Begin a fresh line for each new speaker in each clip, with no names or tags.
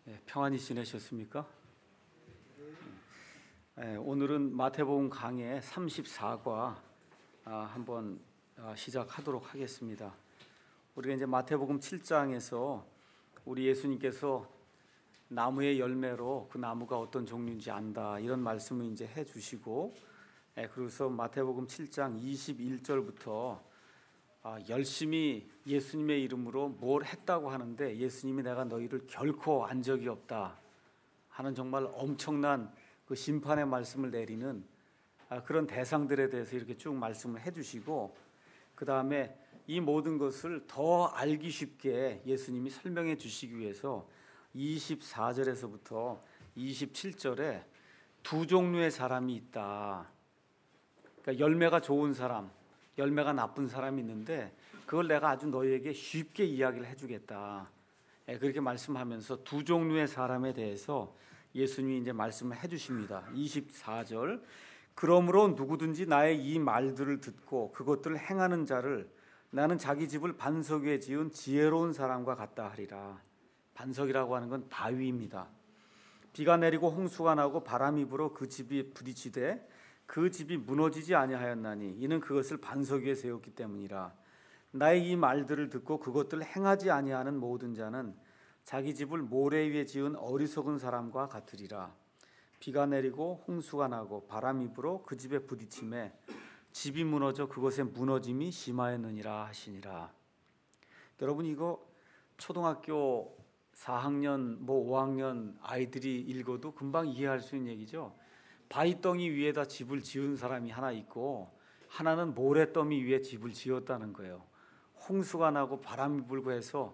평안히 지내셨습니까? 오늘은 마태복음 강해 34과 한번 시작하도록 하겠습니다. 우리가 이제 마태복음 7장에서 우리 예수님께서 나무의 열매로 그 나무가 어떤 종류인지 안다 이런 말씀을 이제 해주시고, 그래서 마태복음 7장 21절부터 열심히 예수님의 이름으로 뭘 했다고 하는데 예수님이 내가 너희를 결코 안 적이 없다 하는 정말 엄청난 그 심판의 말씀을 내리는 그런 대상들에 대해서 이렇게 쭉 말씀을 해주시고, 그 다음에 이 모든 것을 더 알기 쉽게 예수님이 설명해 주시기 위해서 24절에서부터 27절에 두 종류의 사람이 있다. 그러니까 열매가 좋은 사람, 열매가 나쁜 사람이 있는데 그걸 내가 아주 너희에게 쉽게 이야기를 해주겠다. 그렇게 말씀하면서 두 종류의 사람에 대해서 예수님이 이제 말씀을 해주십니다. 24절, 그러므로 누구든지 나의 이 말들을 듣고 그것들을 행하는 자를 나는 자기 집을 반석 위에 지은 지혜로운 사람과 같다 하리라. 반석이라고 하는 건 바위입니다. 비가 내리고 홍수가 나고 바람이 불어 그 집이 부딪히되 그 집이 무너지지 아니하였나니 이는 그것을 반석 위에 세웠기 때문이라. 나의 이 말들을 듣고 그것들을 행하지 아니하는 모든 자는 자기 집을 모래 위에 지은 어리석은 사람과 같으리라. 비가 내리고 홍수가 나고 바람이 불어 그 집에 부딪힘에 집이 무너져 그것의 무너짐이 심하였느니라 하시니라. 여러분, 이거 초등학교 4학년 5학년 아이들이 읽어도 금방 이해할 수 있는 얘기죠. 바위덩이 위에다 집을 지은 사람이 하나 있고 하나는 모래더미 위에 집을 지었다는 거예요. 홍수가 나고 바람이 불고 해서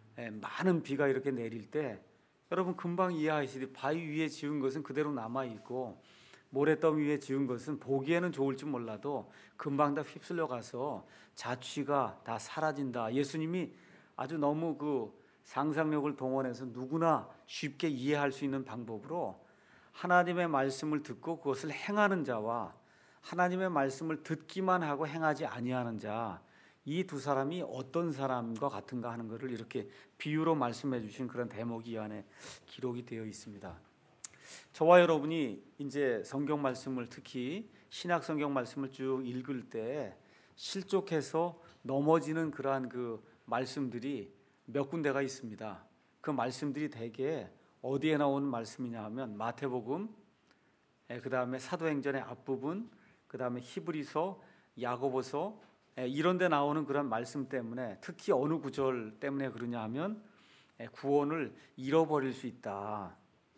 많은 비가 이렇게 내릴 때 여러분 금방 이해하시듯이 바위 위에 지은 것은 그대로 남아있고 모래더미 위에 지은 것은 보기에는 좋을지 몰라도 금방 다 휩쓸려 가서 자취가 다 사라진다. 예수님이 아주 너무 그 상상력을 동원해서 누구나 쉽게 이해할 수 있는 방법으로 하나님의 말씀을 듣고 그것을 행하는 자와 하나님의 말씀을 듣기만 하고 행하지 아니하는 자, 이 두 사람이 어떤 사람과 같은가 하는 것을 이렇게 비유로 말씀해 주신 그런 대목이 이 안에 기록이 되어 있습니다. 저와 여러분이 이제 성경 말씀을, 특히 신약 성경 말씀을 쭉 읽을 때 실족해서 넘어지는 그러한 그 말씀들이 몇 군데가 있습니다. 그 말씀들이 대개 어디에 나오는 말씀이냐 하면 마태복음, 그 다음에 사도행전의 앞부분, 그 다음에 히브리서, 야고보서 이런 데 나오는 그런 말씀 때문에, 특히 어느 구절 때문에 그러냐 하면 구원을 잃어버릴 수 있다.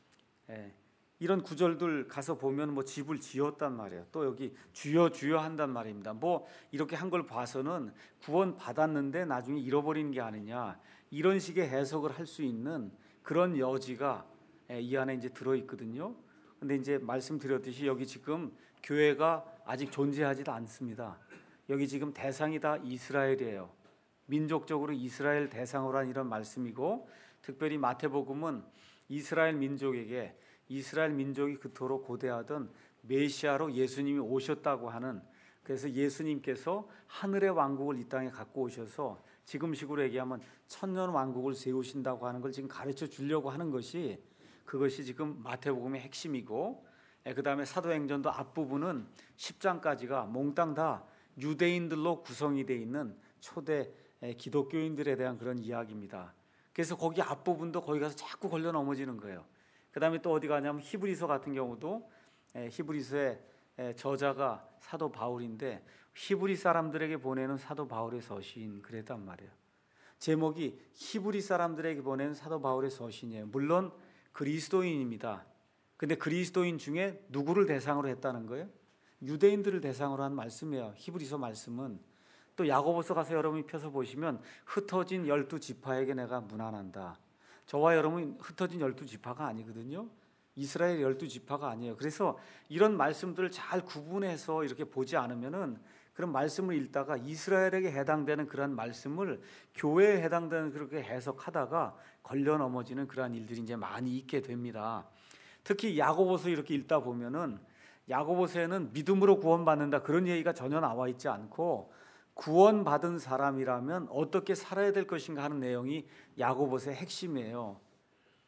이런 구절들 가서 보면 뭐 집을 지었단 말이에요. 또 여기 주여 주여 한단 말입니다. 뭐 이렇게 한 걸 봐서는 구원 받았는데 나중에 잃어버리는 게 아니냐, 이런 식의 해석을 할 수 있는 그런 여지가 이 안에 이제 들어 있거든요. 근데 이제 말씀드렸듯이 여기 지금 교회가 아직 존재하지도 않습니다. 여기 지금 대상이 다 이스라엘이에요. 민족적으로 이스라엘 대상으로 한 이런 말씀이고, 특별히 마태복음은 이스라엘 민족에게 이스라엘 민족이 그토록 고대하던 메시아로 예수님이 오셨다고 하는, 그래서 예수님께서 하늘의 왕국을 이 땅에 갖고 오셔서 지금식으로 얘기하면 천년 왕국을 세우신다고 하는 걸 지금 가르쳐 주려고 하는 것이, 그것이 지금 마태복음의 핵심이고, 그 다음에 사도행전도 앞부분은 10장까지가 몽땅 다 유대인들로 구성이 되어 있는 초대 기독교인들에 대한 그런 이야기입니다. 그래서 거기 앞부분도 거기 가서 자꾸 걸려 넘어지는 거예요. 그 다음에 또 어디 가냐면 히브리서 같은 경우도 히브리서의 저자가 사도 바울인데 히브리 사람들에게 보내는 사도 바울의 서신, 그랬단 말이에요. 제목이 히브리 사람들에게 보내는 사도 바울의 서신이에요. 물론 그리스도인입니다. 근데 그리스도인 중에 누구를 대상으로 했다는 거예요? 유대인들을 대상으로 한 말씀이에요. 히브리서 말씀은. 또 야고보서 가서 여러분이 펴서 보시면 흩어진 12지파에게 내가 문안한다. 저와 여러분 흩어진 12지파가 아니거든요. 이스라엘 12지파가 아니에요. 그래서 이런 말씀들을 잘 구분해서 이렇게 보지 않으면은 그런 말씀을 읽다가 이스라엘에게 해당되는 그런 말씀을 교회에 해당되는 그렇게 해석하다가 걸려 넘어지는 그러한 일들이 이제 많이 있게 됩니다. 특히 야고보서 이렇게 읽다 보면은 야고보서에는 믿음으로 구원받는다 그런 얘기가 전혀 나와 있지 않고 구원받은 사람이라면 어떻게 살아야 될 것인가 하는 내용이 야고보서의 핵심이에요.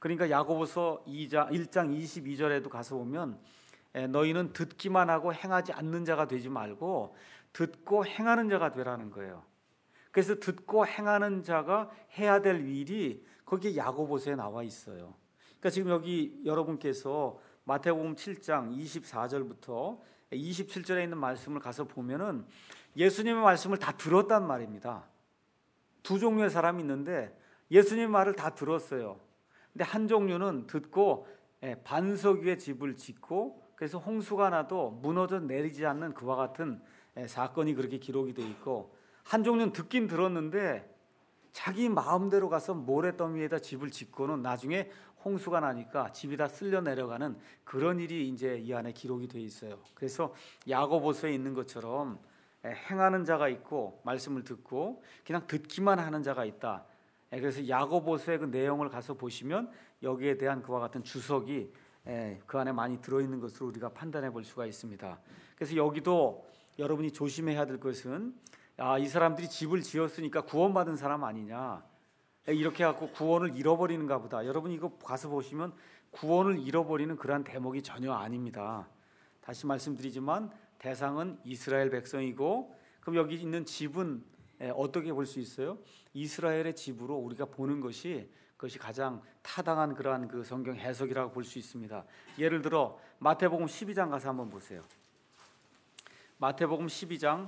그러니까 야고보서 1장 22절에도 가서 보면 너희는 듣기만 하고 행하지 않는 자가 되지 말고 듣고 행하는 자가 되라는 거예요. 그래서 듣고 행하는 자가 해야 될 일이 거기에 야고보서에 나와 있어요. 그러니까 지금 여기 여러분께서 마태복음 7장 24절부터 27절에 있는 말씀을 가서 보면은 예수님의 말씀을 다 들었단 말입니다. 두 종류의 사람이 있는데 예수님의 말을 다 들었어요. 근데 한 종류는 듣고 반석 위에 집을 짓고 그래서 홍수가 나도 무너져 내리지 않는 그와 같은 사건이 그렇게 기록이 되어 있고, 한 종류는 듣긴 들었는데 자기 마음대로 가서 모래더미 위에다 집을 짓고는 나중에 홍수가 나니까 집이 다 쓸려 내려가는 그런 일이 이제 이 안에 기록이 되어 있어요. 그래서 야고보서에 있는 것처럼 행하는 자가 있고 말씀을 듣고 그냥 듣기만 하는 자가 있다. 그래서 야고보서의 그 내용을 가서 보시면 여기에 대한 그와 같은 주석이 그 안에 많이 들어있는 것으로 우리가 판단해 볼 수가 있습니다. 그래서 여기도 여러분이 조심해야 될 것은 이 사람들이 집을 지었으니까 구원받은 사람 아니냐, 이렇게 해갖고 구원을 잃어버리는가 보다. 여러분 이거 가서 보시면 구원을 잃어버리는 그러한 대목이 전혀 아닙니다. 다시 말씀드리지만 대상은 이스라엘 백성이고, 그럼 여기 있는 집은 어떻게 볼 수 있어요? 이스라엘의 집으로 우리가 보는 것이 그것이 가장 타당한 그러한 그 성경 해석이라고 볼 수 있습니다. 예를 들어 마태복음 12장 가서 한번 보세요. 마태복음 12장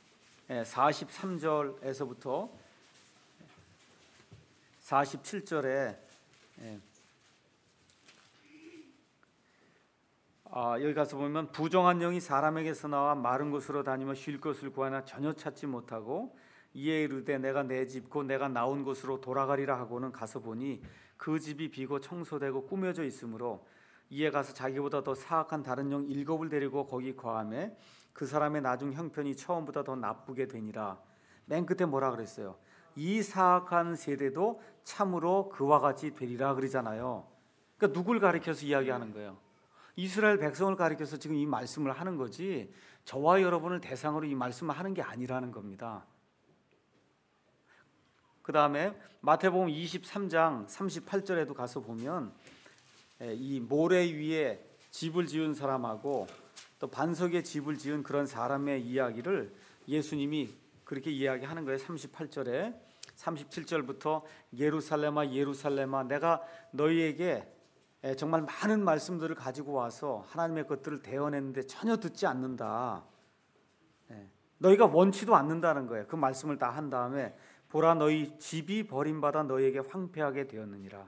43절에서부터 47절에 여기 가서 보면 부정한 영이 사람에게서 나와 마른 곳으로 다니며 쉴 것을 구하나 전혀 찾지 못하고 이에 이르되 내가 내 집 곧 내가 나온 곳으로 돌아가리라 하고는 가서 보니 그 집이 비고 청소되고 꾸며져 있으므로 이에 가서 자기보다 더 사악한 다른 영 7을 데리고 거기 거하매 그 사람의 나중 형편이 처음보다 더 나쁘게 되니라. 맨 끝에 뭐라 그랬어요? 이 사악한 세대도 참으로 그와 같이 되리라 그러잖아요. 그러니까 누굴 가리켜서 이야기하는 거예요? 이스라엘 백성을 가리켜서 지금 이 말씀을 하는 거지 저와 여러분을 대상으로 이 말씀을 하는 게 아니라는 겁니다. 그 다음에 마태복음 23장 38절에도 가서 보면 이 모래 위에 집을 지은 사람하고 또 반석에 집을 지은 그런 사람의 이야기를 예수님이 그렇게 이야기하는 거예요. 38절에 37절부터 예루살렘아 예루살렘아 내가 너희에게 정말 많은 말씀들을 가지고 와서 하나님의 것들을 대언했는데 전혀 듣지 않는다. 너희가 원치도 않는다는 거예요. 그 말씀을 다 한 다음에 보라 너희 집이 버림받아 너희에게 황폐하게 되었느니라.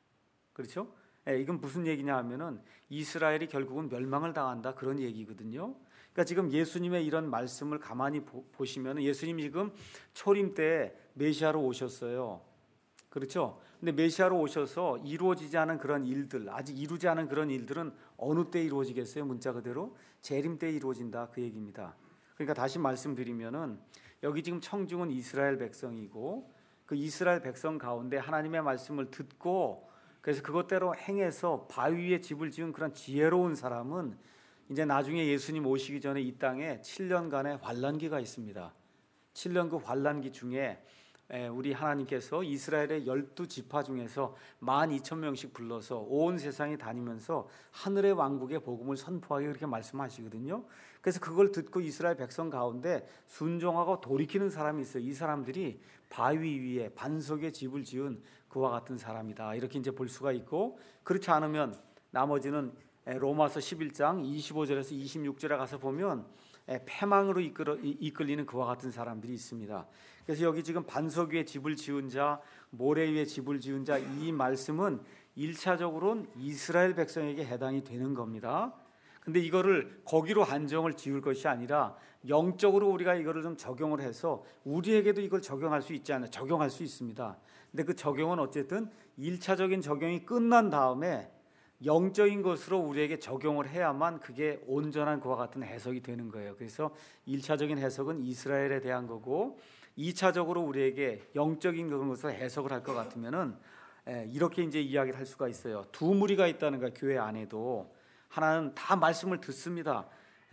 그렇죠? 이건 무슨 얘기냐 하면은 이스라엘이 결국은 멸망을 당한다 그런 얘기거든요. 그러니까 지금 예수님의 이런 말씀을 가만히 보시면 예수님이 지금 초림 때 메시아로 오셨어요. 그렇죠? 근데 메시아로 오셔서 이루어지지 않은 그런 일들, 아직 이루지 않은 그런 일들은 어느 때 이루어지겠어요? 문자 그대로 재림 때 이루어진다 그 얘기입니다. 그러니까 다시 말씀드리면은 여기 지금 청중은 이스라엘 백성이고 그 이스라엘 백성 가운데 하나님의 말씀을 듣고 그래서 그것대로 행해서 바위 위에 집을 지은 그런 지혜로운 사람은 이제 나중에 예수님 오시기 전에 이 땅에 7년간의 환란기가 있습니다. 7년 그 환란기 중에 우리 하나님께서 이스라엘의 12지파 중에서 12,000명씩 불러서 온 세상에 다니면서 하늘의 왕국의 복음을 선포하게 그렇게 말씀하시거든요. 그래서 그걸 듣고 이스라엘 백성 가운데 순종하고 돌이키는 사람이 있어요. 이 사람들이 바위 위에 반석에 집을 지은 그와 같은 사람이다. 이렇게 이제 볼 수가 있고, 그렇지 않으면 나머지는 로마서 11장 25절에서 26절에 가서 보면 패망으로 이끌리는 그와 같은 사람들이 있습니다. 그래서 여기 지금 반석 위에 집을 지은 자, 모래 위에 집을 지은 자, 이 말씀은 1차적으로는 이스라엘 백성에게 해당이 되는 겁니다. 근데 이거를 거기로 한정을 지을 것이 아니라 영적으로 우리가 이거를 좀 적용을 해서 우리에게도 이걸 적용할 수 있지 않아요? 적용할 수 있습니다. 근데 그 적용은 어쨌든 1차적인 적용이 끝난 다음에 영적인 것으로 우리에게 적용을 해야만 그게 온전한 그와 같은 해석이 되는 거예요. 그래서 1차적인 해석은 이스라엘에 대한 거고 2차적으로 우리에게 영적인 그런 것을 해석을 할 것 같으면은 이렇게 이제 이야기를 할 수가 있어요. 두 무리가 있다는 거예요. 교회 안에도 하나는 다 말씀을 듣습니다.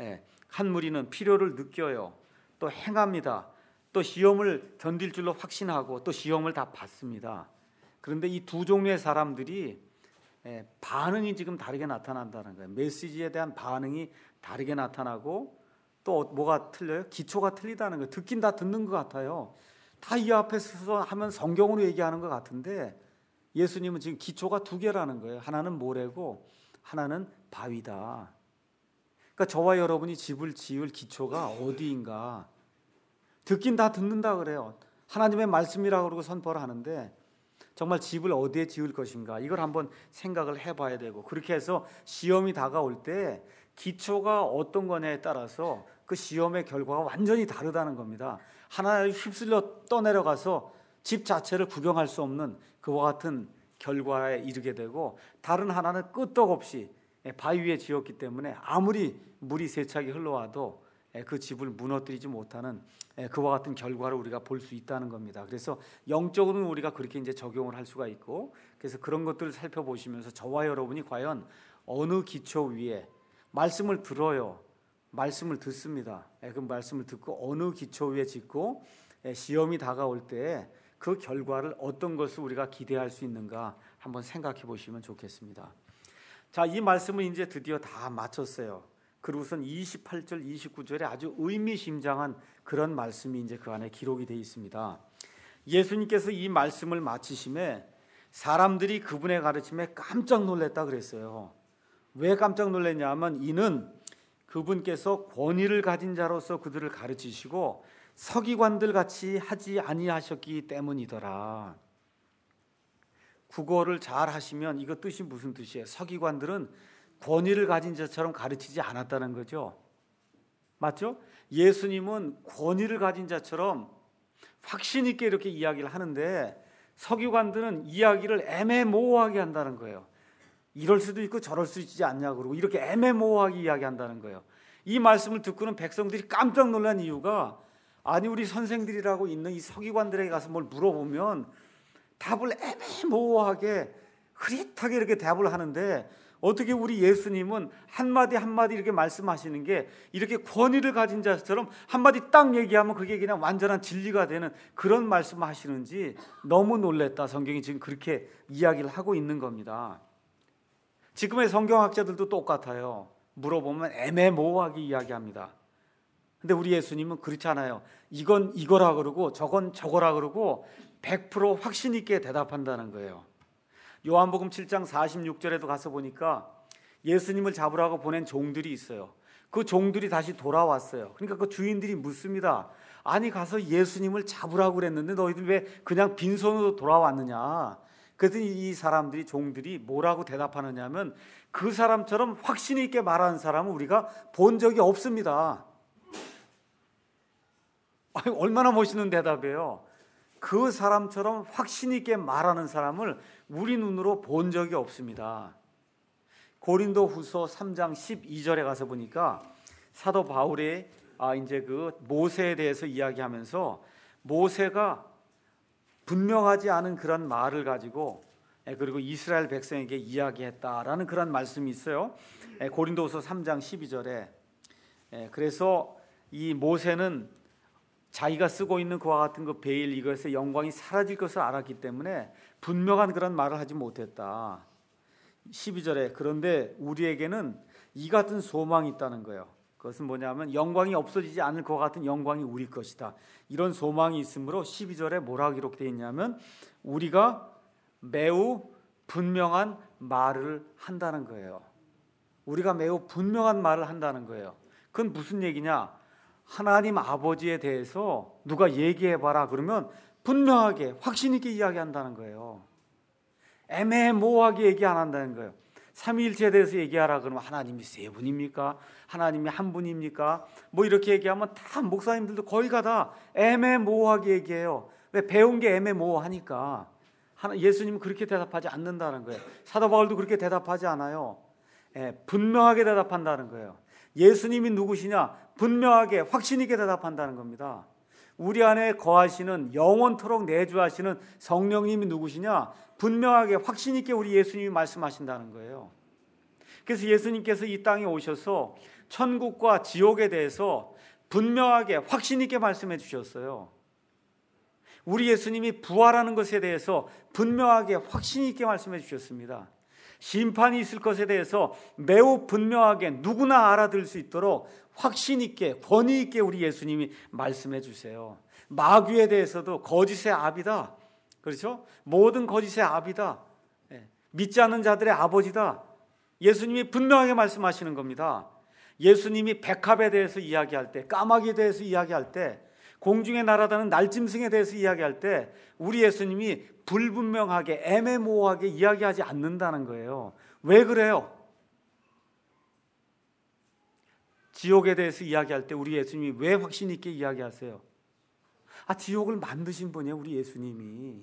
한 무리는 필요를 느껴요. 또 행합니다. 또 시험을 견딜 줄로 확신하고 또 시험을 다 받습니다. 그런데 이 두 종류의 사람들이 반응이 지금 다르게 나타난다는 거예요. 메시지에 대한 반응이 다르게 나타나고 또 뭐가 틀려요? 기초가 틀리다는 거예요. 듣긴 다 듣는 것 같아요. 다 이 앞에 서서 하면 성경으로 얘기하는 것 같은데 예수님은 지금 기초가 두 개라는 거예요. 하나는 모래고 하나는 바위다. 그러니까 저와 여러분이 집을 지을 기초가 어디인가? 듣긴 다 듣는다 그래요. 하나님의 말씀이라고 그러고 선포를 하는데 정말 집을 어디에 지을 것인가? 이걸 한번 생각을 해봐야 되고 그렇게 해서 시험이 다가올 때 기초가 어떤 거냐에 따라서 그 시험의 결과가 완전히 다르다는 겁니다. 하나에 휩쓸려 떠내려가서 집 자체를 구경할 수 없는 그와 같은 결과에 이르게 되고 다른 하나는 끄떡없이 바위 위에 지었기 때문에 아무리 물이 세차게 흘러와도 그 집을 무너뜨리지 못하는 그와 같은 결과를 우리가 볼 수 있다는 겁니다. 그래서 영적으로는 우리가 그렇게 이제 적용을 할 수가 있고 그래서 그런 것들을 살펴보시면서 저와 여러분이 과연 어느 기초 위에 말씀을 들어요. 말씀을 듣습니다. 그 말씀을 듣고 어느 기초 위에 짓고 시험이 다가올 때 그 결과를 어떤 것을 우리가 기대할 수 있는가 한번 생각해 보시면 좋겠습니다. 자, 이 말씀을 이제 드디어 다 마쳤어요. 그리고선 28절, 29절에 아주 의미심장한 그런 말씀이 이제 그 안에 기록이 되어 있습니다. 예수님께서 이 말씀을 마치심에 사람들이 그분의 가르침에 깜짝 놀랐다 그랬어요. 왜 깜짝 놀랐냐면 이는 그분께서 권위를 가진 자로서 그들을 가르치시고 서기관들 같이 하지 아니하셨기 때문이더라. 국어를 잘 하시면 이거 뜻이 무슨 뜻이에요? 서기관들은 권위를 가진 자처럼 가르치지 않았다는 거죠. 맞죠? 예수님은 권위를 가진 자처럼 확신 있게 이렇게 이야기를 하는데 서기관들은 이야기를 애매모호하게 한다는 거예요. 이럴 수도 있고 저럴 수 있지 않냐 그러고 이렇게 애매모호하게 이야기한다는 거예요. 이 말씀을 듣고는 백성들이 깜짝 놀란 이유가 아니 우리 선생들이라고 있는 이 서기관들에게 가서 뭘 물어보면 답을 애매모호하게 흐릿하게 이렇게 답을 하는데 어떻게 우리 예수님은 한마디 한마디 이렇게 말씀하시는 게 이렇게 권위를 가진 자처럼 한마디 딱 얘기하면 그게 그냥 완전한 진리가 되는 그런 말씀을 하시는지 너무 놀랬다. 성경이 지금 그렇게 이야기를 하고 있는 겁니다. 지금의 성경학자들도 똑같아요. 물어보면 애매모호하게 이야기합니다. 근데 우리 예수님은 그렇지 않아요. 이건 이거라 그러고 저건 저거라 그러고 100% 확신 있게 대답한다는 거예요. 요한복음 7장 46절에도 가서 보니까 예수님을 잡으라고 보낸 종들이 있어요. 그 종들이 다시 돌아왔어요. 그러니까 그 주인들이 묻습니다. 아니 가서 예수님을 잡으라고 그랬는데 너희들 왜 그냥 빈손으로 돌아왔느냐. 그래서 이 사람들이 종들이 뭐라고 대답하느냐 하면 그 사람처럼 확신 있게 말하는 사람은 우리가 본 적이 없습니다. 얼마나 멋있는 대답이에요. 그 사람처럼 확신 있게 말하는 사람을 우리 눈으로 본 적이 없습니다. 고린도후서 3장 12절에 가서 보니까 사도 바울이 이제 그 모세에 대해서 이야기하면서 모세가 분명하지 않은 그런 말을 가지고 그리고 이스라엘 백성에게 이야기했다라는 그런 말씀이 있어요. 고린도후서 3장 12절에 그래서 이 모세는 자기가 쓰고 있는 그와 같은 그 베일 이것의 영광이 사라질 것을 알았기 때문에 분명한 그런 말을 하지 못했다. 12절에 그런데 우리에게는 이 같은 소망이 있다는 거예요. 그것은 뭐냐면 영광이 없어지지 않을 것 같은 영광이 우리 것이다. 이런 소망이 있으므로 12절에 뭐라고 기록되어 있냐면 우리가 매우 분명한 말을 한다는 거예요. 우리가 매우 분명한 말을 한다는 거예요. 그건 무슨 얘기냐? 하나님 아버지에 대해서 누가 얘기해봐라 그러면 분명하게 확신 있게 이야기한다는 거예요. 애매모호하게 얘기 안 한다는 거예요. 삼위일체에 대해서 얘기하라 그러면 하나님이 세 분입니까? 하나님이 한 분입니까? 뭐 이렇게 얘기하면 다 목사님들도 거의 다 애매모호하게 얘기해요. 왜? 배운 게 애매모호하니까. 예수님은 그렇게 대답하지 않는다는 거예요. 사도 바울도 그렇게 대답하지 않아요. 분명하게 대답한다는 거예요. 예수님이 누구시냐? 분명하게 확신 있게 대답한다는 겁니다. 우리 안에 거하시는 영원토록 내주하시는 성령님이 누구시냐? 분명하게 확신 있게 우리 예수님이 말씀하신다는 거예요. 그래서 예수님께서 이 땅에 오셔서 천국과 지옥에 대해서 분명하게 확신 있게 말씀해 주셨어요. 우리 예수님이 부활하는 것에 대해서 분명하게 확신 있게 말씀해 주셨습니다. 심판이 있을 것에 대해서 매우 분명하게 누구나 알아들 수 있도록 확신 있게 권위 있게 우리 예수님이 말씀해 주세요. 마귀에 대해서도 거짓의 아비다. 그렇죠? 모든 거짓의 아비다. 믿지 않는 자들의 아버지다. 예수님이 분명하게 말씀하시는 겁니다. 예수님이 백합에 대해서 이야기할 때, 까마귀에 대해서 이야기할 때, 공중에 날아다니는 날짐승에 대해서 이야기할 때 우리 예수님이 불분명하게 애매모호하게 이야기하지 않는다는 거예요. 왜 그래요? 지옥에 대해서 이야기할 때 우리 예수님이 왜 확신 있게 이야기하세요? 지옥을 만드신 분이에요, 우리 예수님이.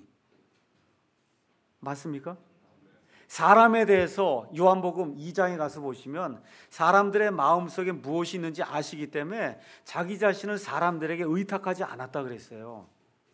맞습니까? 사람에 대해서 요한복음 2장에 가서 보시면 사람들의 마음속에 무엇이 있는지 아시기 때문에 자기 자신을 사람들에게 의탁하지 않았다 그랬어요.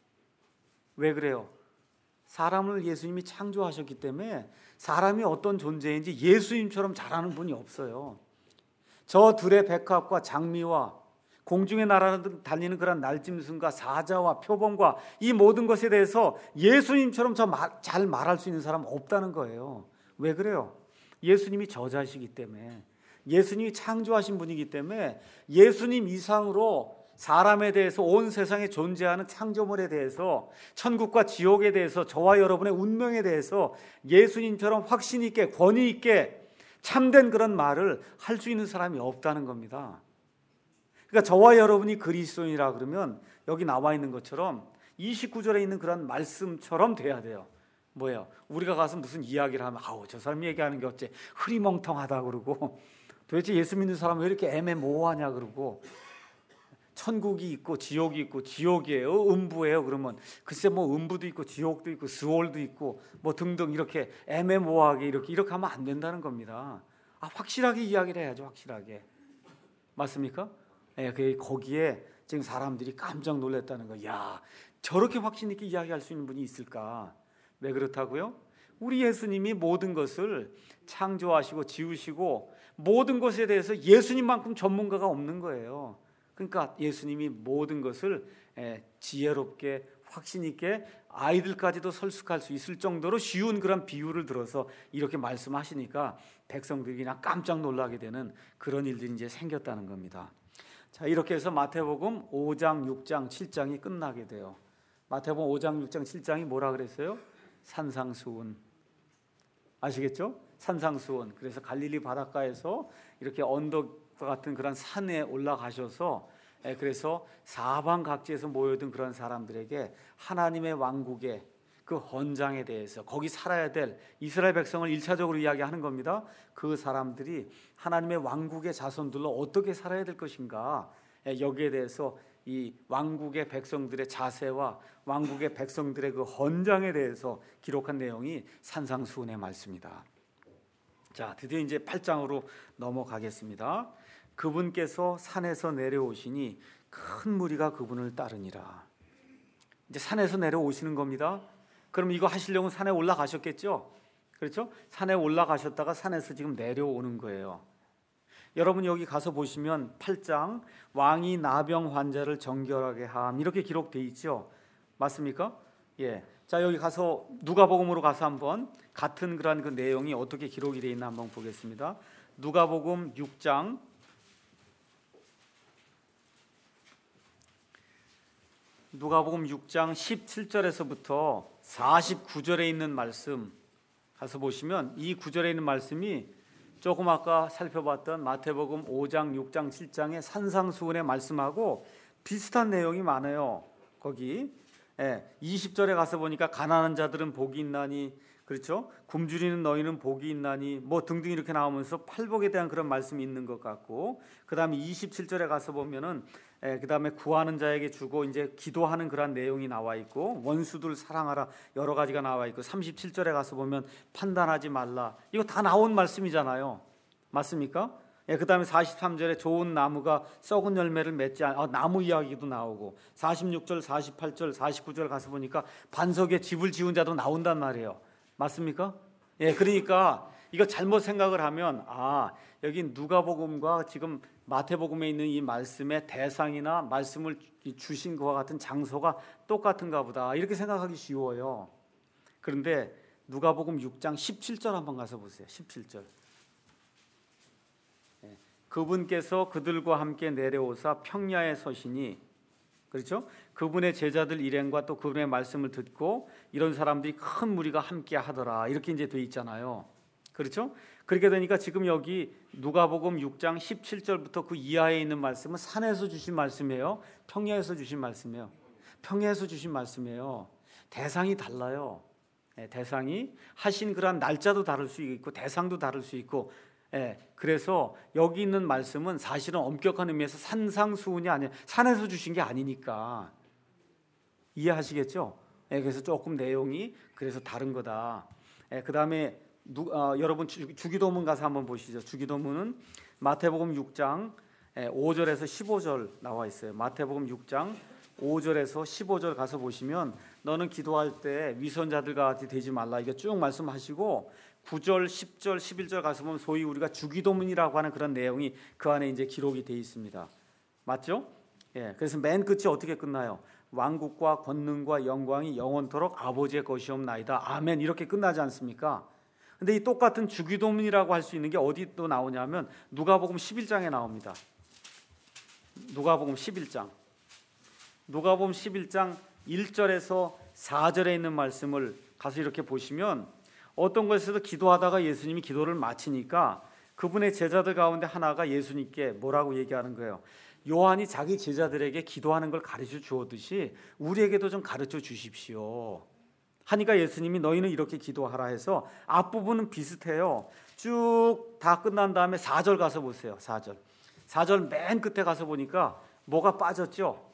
왜 그래요? 사람을 예수님이 창조하셨기 때문에 사람이 어떤 존재인지 예수님처럼 잘 아는 분이 없어요. 저 들의 백합과 장미와 공중에 날아다니는 그런 날짐승과 사자와 표범과 이 모든 것에 대해서 예수님처럼 잘 말할 수 있는 사람은 없다는 거예요. 왜 그래요? 예수님이 저자시기 때문에, 예수님이 창조하신 분이기 때문에 예수님 이상으로 사람에 대해서, 온 세상에 존재하는 창조물에 대해서, 천국과 지옥에 대해서, 저와 여러분의 운명에 대해서 예수님처럼 확신 있게 권위 있게 참된 그런 말을 할 수 있는 사람이 없다는 겁니다. 그러니까 저와 여러분이 그리스도인이라 그러면 여기 나와 있는 것처럼 29절에 있는 그런 말씀처럼 돼야 돼요. 뭐예요? 우리가 가서 무슨 이야기를 하면 저 사람 얘기하는 게 어째 흐리멍텅하다 그러고, 도대체 예수 믿는 사람은 왜 이렇게 애매모호하냐 그러고, 천국이 있고 지옥이 있고, 지옥이에요 음부예요 그러면 글쎄 뭐 음부도 있고 지옥도 있고 스월도 있고 뭐 등등 이렇게 애매모호하게 이렇게 하면 안 된다는 겁니다. 확실하게 이야기를 해야죠. 확실하게. 맞습니까? 거기에 지금 사람들이 깜짝 놀랐다는 거. 저렇게 확신 있게 이야기할 수 있는 분이 있을까? 왜 그렇다고요? 우리 예수님이 모든 것을 창조하시고 지으시고 모든 것에 대해서 예수님만큼 전문가가 없는 거예요. 그러니까 예수님이 모든 것을 지혜롭게 확신 있게 아이들까지도 설득할 수 있을 정도로 쉬운 그런 비유를 들어서 이렇게 말씀하시니까 백성들이 그냥 깜짝 놀라게 되는 그런 일들이 이제 생겼다는 겁니다. 자, 이렇게 해서 마태복음 5장, 6장, 7장이 끝나게 돼요. 마태복음 5장, 6장, 7장이 뭐라 그랬어요? 산상수훈. 아시겠죠? 산상수훈. 그래서 갈릴리 바닷가에서 이렇게 언덕과 같은 그런 산에 올라가셔서 그래서 사방 각지에서 모여든 그런 사람들에게 하나님의 왕국의 그 헌장에 대해서, 거기 살아야 될 이스라엘 백성을 1차적으로 이야기하는 겁니다. 그 사람들이 하나님의 왕국의 자손들로 어떻게 살아야 될 것인가, 여기에 대해서 이 왕국의 백성들의 자세와 왕국의 백성들의 그 헌장에 대해서 기록한 내용이 산상수훈의 말씀입니다. 자, 드디어 이제 8장으로 넘어가겠습니다. 그분께서 산에서 내려오시니 큰 무리가 그분을 따르니라. 이제 산에서 내려오시는 겁니다. 그럼 이거 하시려고 산에 올라가셨겠죠? 그렇죠? 산에 올라가셨다가 산에서 지금 내려오는 거예요. 여러분 여기 가서 보시면 8장 왕이 나병 환자를 정결하게 함 이렇게 기록되어 있죠. 맞습니까? 예. 자, 여기 가서 누가복음으로 가서 한번 같은 그런 그 내용이 어떻게 기록이 되어 있나 한번 보겠습니다. 누가복음 6장 17절에서부터 49절에 있는 말씀 가서 보시면 이 구절에 있는 말씀이 조금 아까 살펴봤던 마태복음 5장, 6장, 7장의 산상수훈의 말씀하고 비슷한 내용이 많아요. 거기 20절에 가서 보니까 가난한 자들은 복이 있나니, 그렇죠? 굶주리는 너희는 복이 있나니 뭐 등등 이렇게 나오면서 팔복에 대한 그런 말씀이 있는 것 같고, 그 다음에 27절에 가서 보면은 그 다음에 구하는 자에게 주고 이제 기도하는 그런 내용이 나와 있고, 원수들 사랑하라 여러 가지가 나와 있고, 37절에 가서 보면 판단하지 말라, 이거 다 나온 말씀이잖아요. 맞습니까? 그 다음에 43절에 좋은 나무가 썩은 열매를 맺지 나무 이야기도 나오고, 46절, 48절, 49절 가서 보니까 반석에 집을 지은 자도 나온단 말이에요. 맞습니까? 그러니까 이거 잘못 생각을 하면 여기 누가복음과 지금 마태복음에 있는 이 말씀의 대상이나 말씀을 주신 것과 같은 장소가 똑같은가 보다 이렇게 생각하기 쉬워요. 그런데 누가복음 6장 17절 한번 가서 보세요. 17절. 그분께서 그들과 함께 내려오사 평야에 서시니, 그렇죠? 그분의 제자들 일행과 또 그분의 말씀을 듣고 이런 사람들이 큰 무리가 함께 하더라. 이렇게 이제 돼 있잖아요. 그렇죠? 그렇게 되니까 지금 여기 누가복음 6장 17절부터 그 이하에 있는 말씀은 산에서 주신 말씀이에요. 평야에서 주신 말씀이에요. 평야에서 주신 말씀이에요. 대상이 달라요. 대상이 하신 그런 날짜도 다를 수 있고 대상도 다를 수 있고, 그래서 여기 있는 말씀은 사실은 엄격한 의미에서 산상수훈이 아니에요. 산에서 주신 게 아니니까. 이해하시겠죠? 그래서 조금 내용이 그래서 다른 거다. 그 다음에 여러분 주기도문 가서 한번 보시죠. 주기도문은 마태복음 6장 5절에서 15절 나와 있어요. 마태복음 6장 5절에서 15절 가서 보시면 너는 기도할 때 위선자들과 같이 되지 말라 이게 쭉 말씀하시고 9절, 10절, 11절 가서 보면 소위 우리가 주기도문이라고 하는 그런 내용이 그 안에 이제 기록이 되어 있습니다. 맞죠? 그래서 맨 끝이 어떻게 끝나요? 왕국과 권능과 영광이 영원토록 아버지의 것이옵나이다. 아멘. 이렇게 끝나지 않습니까? 근데 이 똑같은 주기도문이라고 할 수 있는 게 어디 또 나오냐면 누가복음 11장에 나옵니다. 누가복음 11장. 누가복음 11장 1절에서 4절에 있는 말씀을 가서 이렇게 보시면 어떤 것에서도 기도하다가 예수님이 기도를 마치니까 그분의 제자들 가운데 하나가 예수님께 뭐라고 얘기하는 거예요? 요한이 자기 제자들에게 기도하는 걸 가르쳐 주었듯이 우리에게도 좀 가르쳐 주십시오. 하니까 예수님이 너희는 이렇게 기도하라 해서 앞부분은 비슷해요. 쭉 다 끝난 다음에 4절 가서 보세요. 4절 맨 끝에 가서 보니까 뭐가 빠졌죠?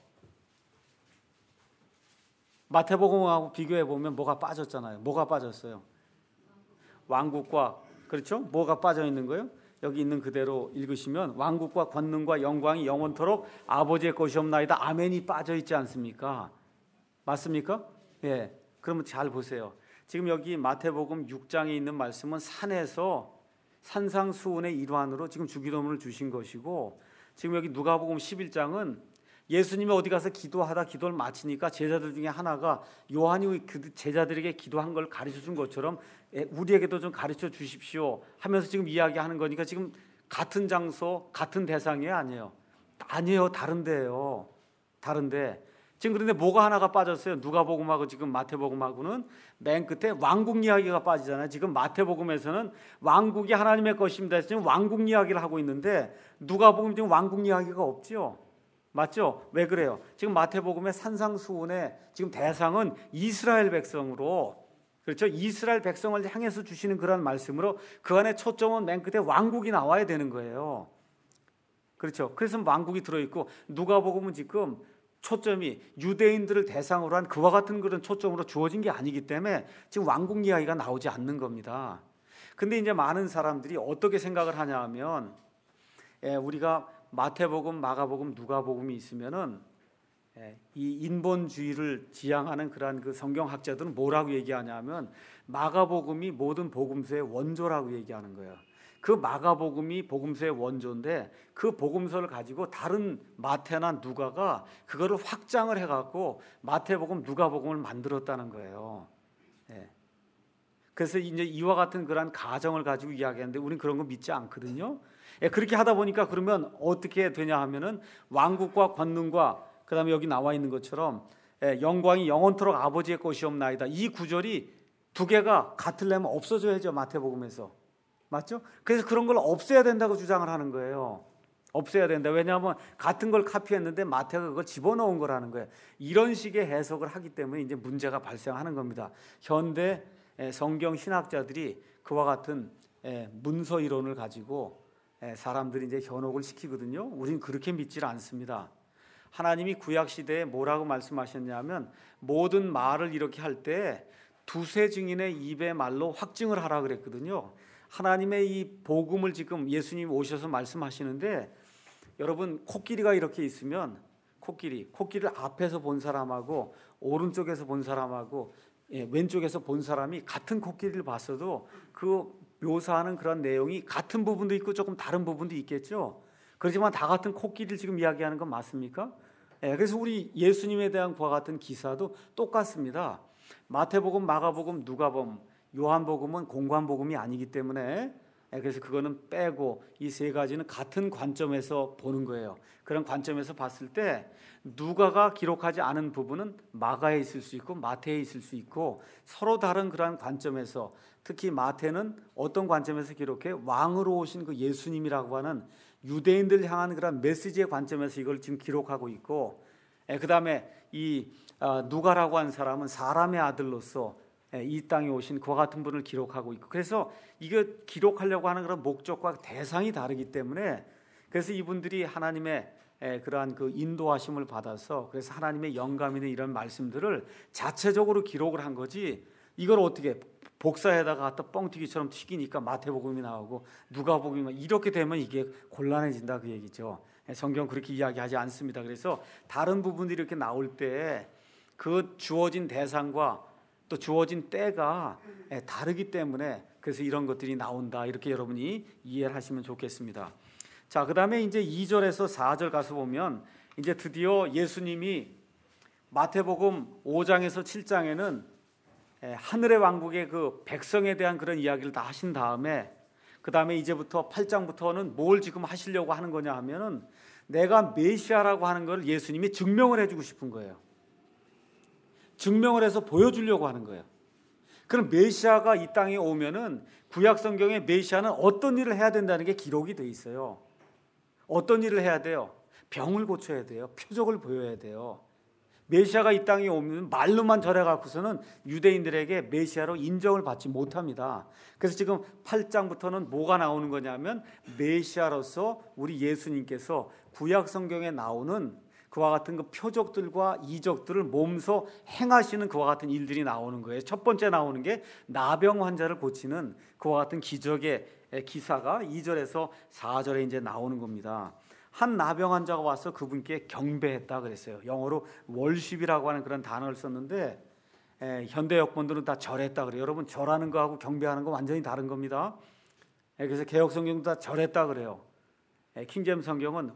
마태복음하고 비교해 보면 뭐가 빠졌잖아요. 뭐가 빠졌어요? 왕국과, 그렇죠? 뭐가 빠져 있는 거예요? 여기 있는 그대로 읽으시면 왕국과 권능과 영광이 영원토록 아버지의 것이옵나이다. 아멘이 빠져 있지 않습니까? 맞습니까? 그러면 잘 보세요. 지금 여기 마태복음 6장에 있는 말씀은 산에서 산상수훈의 일환으로 지금 주기도문을 주신 것이고, 지금 여기 누가복음 11장은 예수님이 어디 가서 기도하다 기도를 마치니까 제자들 중에 하나가 요한이 그 제자들에게 기도한 걸 가르쳐 준 것처럼 우리에게도 좀 가르쳐 주십시오 하면서 지금 이야기하는 거니까 지금 같은 장소 같은 대상이 아니에요. 다른데요. 다른데 지금 그런데 뭐가 하나가 빠졌어요? 누가복음하고 지금 마태복음하고는 맨 끝에 왕국 이야기가 빠지잖아요. 지금 마태복음에서는 왕국이 하나님의 것입니다. 지금 왕국 이야기를 하고 있는데 누가복음 지금 왕국 이야기가 없죠. 맞죠? 왜 그래요? 지금 마태복음의 산상수훈의 지금 대상은 이스라엘 백성으로, 그렇죠? 이스라엘 백성을 향해서 주시는 그런 말씀으로 그 안에 초점은 맨 끝에 왕국이 나와야 되는 거예요. 그렇죠? 그래서 왕국이 들어있고 누가복음은 지금 초점이 유대인들을 대상으로 한 그와 같은 그런 초점으로 주어진 게 아니기 때문에 지금 왕국 이야기가 나오지 않는 겁니다. 근데 이제 많은 사람들이 어떻게 생각을 하냐 하면 우리가 마태복음, 마가복음, 누가복음이 있으면은 이 인본주의를 지향하는 그러한 그 성경학자들은 뭐라고 얘기하냐면 마가복음이 모든 복음서의 원조라고 얘기하는 거예요. 그 마가복음이 복음서의 원조인데 그 복음서를 가지고 다른 마태나 누가가 그거를 확장을 해갖고 마태복음, 누가복음을 만들었다는 거예요. 그래서 이제 이와 같은 그런 가정을 가지고 이야기하는데 우리는 그런 거 믿지 않거든요. 그렇게 하다 보니까 그러면 어떻게 되냐 하면은 왕국과 권능과 그다음에 여기 나와 있는 것처럼 영광이 영원토록 아버지의 것이옵나이다. 이 구절이 두 개가 같으려면 없어져야죠. 마태복음에서. 맞죠? 그래서 그런 걸 없애야 된다고 주장을 하는 거예요. 없애야 된다. 왜냐하면 같은 걸 카피했는데 마태가 그걸 집어넣은 거라는 거예요. 이런 식의 해석을 하기 때문에 이제 문제가 발생하는 겁니다. 현대 성경 신학자들이 그와 같은 문서 이론을 가지고 사람들이 이제 현혹을 시키거든요. 우리는 그렇게 믿질 않습니다. 하나님이 구약 시대에 뭐라고 말씀하셨냐면 모든 말을 이렇게 할 때 두세 증인의 입의 말로 확증을 하라 그랬거든요. 하나님의 이 복음을 지금 예수님이 오셔서 말씀하시는데 여러분 코끼리가 이렇게 있으면 코끼리를 앞에서 본 사람하고 오른쪽에서 본 사람하고 왼쪽에서 본 사람이 같은 코끼리를 봤어도 그 묘사하는 그런 내용이 같은 부분도 있고 조금 다른 부분도 있겠죠. 그렇지만 다 같은 코끼리를 지금 이야기하는 건 맞습니까? 그래서 우리 예수님에 대한 그와 같은 기사도 똑같습니다. 마태복음, 마가복음, 누가복음 요한복음은 공관복음이 아니기 때문에 그래서 그거는 빼고 이 세 가지는 같은 관점에서 보는 거예요. 그런 관점에서 봤을 때 누가가 기록하지 않은 부분은 마가에 있을 수 있고 마태에 있을 수 있고 서로 다른 그러한 관점에서 특히 마태는 어떤 관점에서 기록해? 왕으로 오신 그 예수님이라고 하는 유대인들 향한 그런 메시지의 관점에서 이걸 지금 기록하고 있고 그 다음에 이 누가라고 하는 사람은 사람의 아들로서 이 땅에 오신 그와 같은 분을 기록하고 있고 그래서 이거 기록하려고 하는 그런 목적과 대상이 다르기 때문에 그래서 이분들이 하나님의 그러한 그 인도하심을 받아서 그래서 하나님의 영감이나 이런 말씀들을 자체적으로 기록을 한 거지 이걸 어떻게 복사에다가 갖다 뻥튀기처럼 튀기니까 마태복음이 나오고 누가복음이 이렇게 되면 이게 곤란해진다 그 얘기죠. 성경 그렇게 이야기하지 않습니다. 그래서 다른 부분들이 이렇게 나올 때 그 주어진 대상과 또 주어진 때가 다르기 때문에 그래서 이런 것들이 나온다 이렇게 여러분이 이해를 하시면 좋겠습니다. 자, 그다음에 이제 2절에서 4절 가서 보면 이제 드디어 예수님이 마태복음 5장에서 7장에는 하늘의 왕국의 그 백성에 대한 그런 이야기를 다 하신 다음에 그다음에 이제부터 8장부터는 뭘 지금 하시려고 하는 거냐 하면은 내가 메시아라고 하는 걸 예수님이 증명을 해주고 싶은 거예요. 증명을 해서 보여주려고 하는 거예요. 그럼 메시아가 이 땅에 오면은 구약 성경에 메시아는 어떤 일을 해야 된다는 게 기록이 돼 있어요. 어떤 일을 해야 돼요? 병을 고쳐야 돼요. 표적을 보여야 돼요. 메시아가 이 땅에 오면 말로만 전해 갖고서는 유대인들에게 메시아로 인정을 받지 못합니다. 그래서 지금 8장부터는 뭐가 나오는 거냐면 메시아로서 우리 예수님께서 구약 성경에 나오는 그와 같은 그 표적들과 이적들을 몸소 행하시는 그와 같은 일들이 나오는 거예요. 첫 번째 나오는 게 나병 환자를 고치는 그와 같은 기적의 기사가 2절에서 4절에 이제 나오는 겁니다. 한 나병 환자가 와서 그분께 경배했다 그랬어요. 영어로 월십이라고 하는 그런 단어를 썼는데 현대 역본들은 다 절했다 그래요. 여러분 절하는 거하고 경배하는 거 완전히 다른 겁니다. 그래서 개역 성경도 다 절했다 그래요. 킹제임스 성경은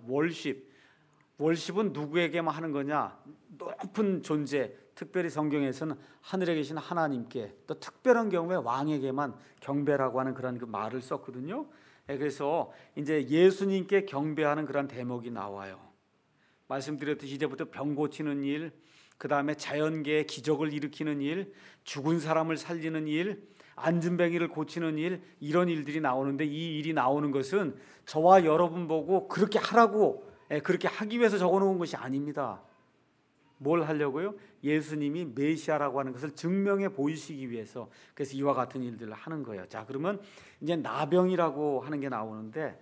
월십은 누구에게만 하는 거냐? 높은 존재, 특별히 성경에서는 하늘에 계신 하나님께 또 특별한 경우에 왕에게만 경배라고 하는 그런 그 말을 썼거든요. 그래서 이제 예수님께 경배하는 그런 대목이 나와요. 말씀드렸듯이 이제부터 병 고치는 일, 그 다음에 자연계의 기적을 일으키는 일, 죽은 사람을 살리는 일, 안진뱅이를 고치는 일, 이런 일들이 나오는데 이 일이 나오는 것은 저와 여러분 보고 그렇게 하라고 그렇게 하기 위해서 적어놓은 것이 아닙니다. 뭘 하려고요? 예수님이 메시아라고 하는 것을 증명해 보이시기 위해서 그래서 이와 같은 일들을 하는 거예요. 자, 그러면 이제 나병이라고 하는 게 나오는데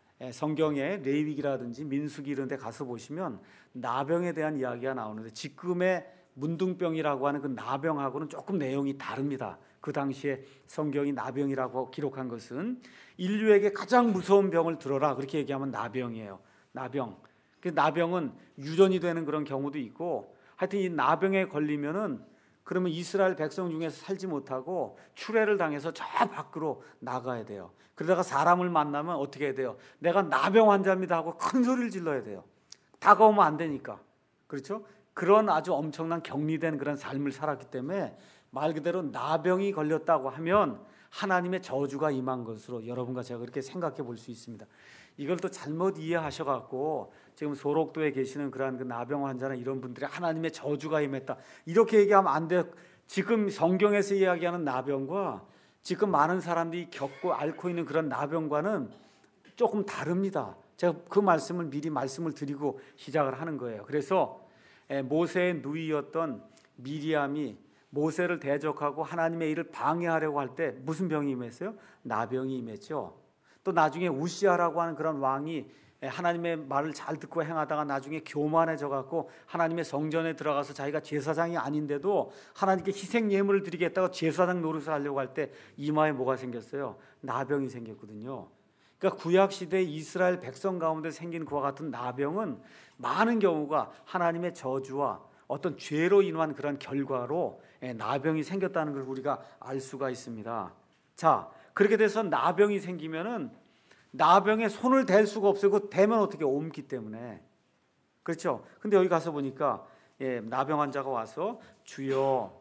성경에 레위기라든지 민수기 이런 데 가서 보시면 나병에 대한 이야기가 나오는데 지금의 문둥병이라고 하는 그 나병하고는 조금 내용이 다릅니다. 그 당시에 성경이 나병이라고 기록한 것은 인류에게 가장 무서운 병을 들어라 그렇게 얘기하면 나병이에요. 나병. 그 나병은 유전이 되는 그런 경우도 있고 하여튼 이 나병에 걸리면은 그러면 이스라엘 백성 중에서 살지 못하고 추례를 당해서 저 밖으로 나가야 돼요. 그러다가 사람을 만나면 어떻게 해야 돼요? 내가 나병 환자입니다 하고 큰 소리를 질러야 돼요. 다가오면 안 되니까. 그렇죠? 그런 아주 엄청난 격리된 그런 삶을 살았기 때문에 말 그대로 나병이 걸렸다고 하면 하나님의 저주가 임한 것으로 여러분과 제가 그렇게 생각해 볼 수 있습니다. 이걸 또 잘못 이해하셔갖고 지금 소록도에 계시는 그러한 그 나병 환자나 이런 분들이 하나님의 저주가 임했다 이렇게 얘기하면 안 돼요. 지금 성경에서 이야기하는 나병과 지금 많은 사람들이 겪고 앓고 있는 그런 나병과는 조금 다릅니다. 제가 그 말씀을 미리 말씀을 드리고 시작을 하는 거예요. 그래서 모세의 누이였던 미리암이 모세를 대적하고 하나님의 일을 방해하려고 할 때 무슨 병이 임했어요? 나병이 임했죠. 또 나중에 우시아라고 하는 그런 왕이 하나님의 말을 잘 듣고 행하다가 나중에 교만해져 갖고 하나님의 성전에 들어가서 자기가 제사장이 아닌데도 하나님께 희생 예물을 드리겠다고 제사장 노릇을 하려고 할 때 이마에 뭐가 생겼어요? 나병이 생겼거든요. 그러니까 구약 시대 이스라엘 백성 가운데 생긴 그와 같은 나병은 많은 경우가 하나님의 저주와 어떤 죄로 인한 그런 결과로 나병이 생겼다는 걸 우리가 알 수가 있습니다. 자, 그렇게 돼서 나병이 생기면은 나병에 손을 댈 수가 없어요. 그 대면 어떻게 옮기 때문에. 그렇죠? 근데 여기 가서 보니까 나병 환자가 와서 주여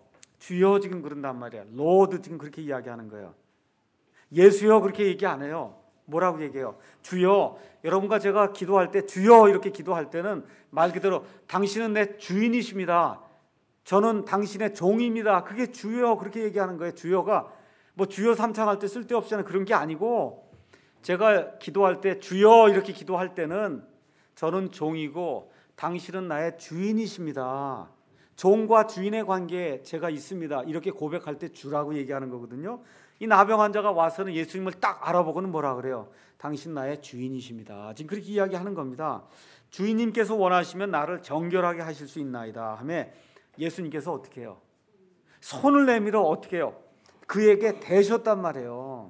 주여 지금 그런단 말이야. 로드 지금 그렇게 이야기하는 거예요. 예수여 그렇게 얘기 안 해요. 뭐라고 얘기해요? 주여. 여러분과 제가 기도할 때 주여 이렇게 기도할 때는 말 그대로 당신은 내 주인이십니다. 저는 당신의 종입니다. 그게 주여 그렇게 얘기하는 거예요. 주여가 뭐 주여 삼창할 때 쓸데없이 하는 그런 게 아니고, 제가 기도할 때 주여 이렇게 기도할 때는 저는 종이고 당신은 나의 주인이십니다. 종과 주인의 관계에 제가 있습니다. 이렇게 고백할 때 주라고 얘기하는 거거든요. 이 나병 환자가 와서는 예수님을 딱 알아보고는 뭐라 그래요? 당신 나의 주인이십니다. 지금 그렇게 이야기하는 겁니다. 주인님께서 원하시면 나를 정결하게 하실 수 있나이다 하며 예수님께서 어떻게 해요? 손을 내밀어 어떻게 해요? 그에게 대셨단 말이에요.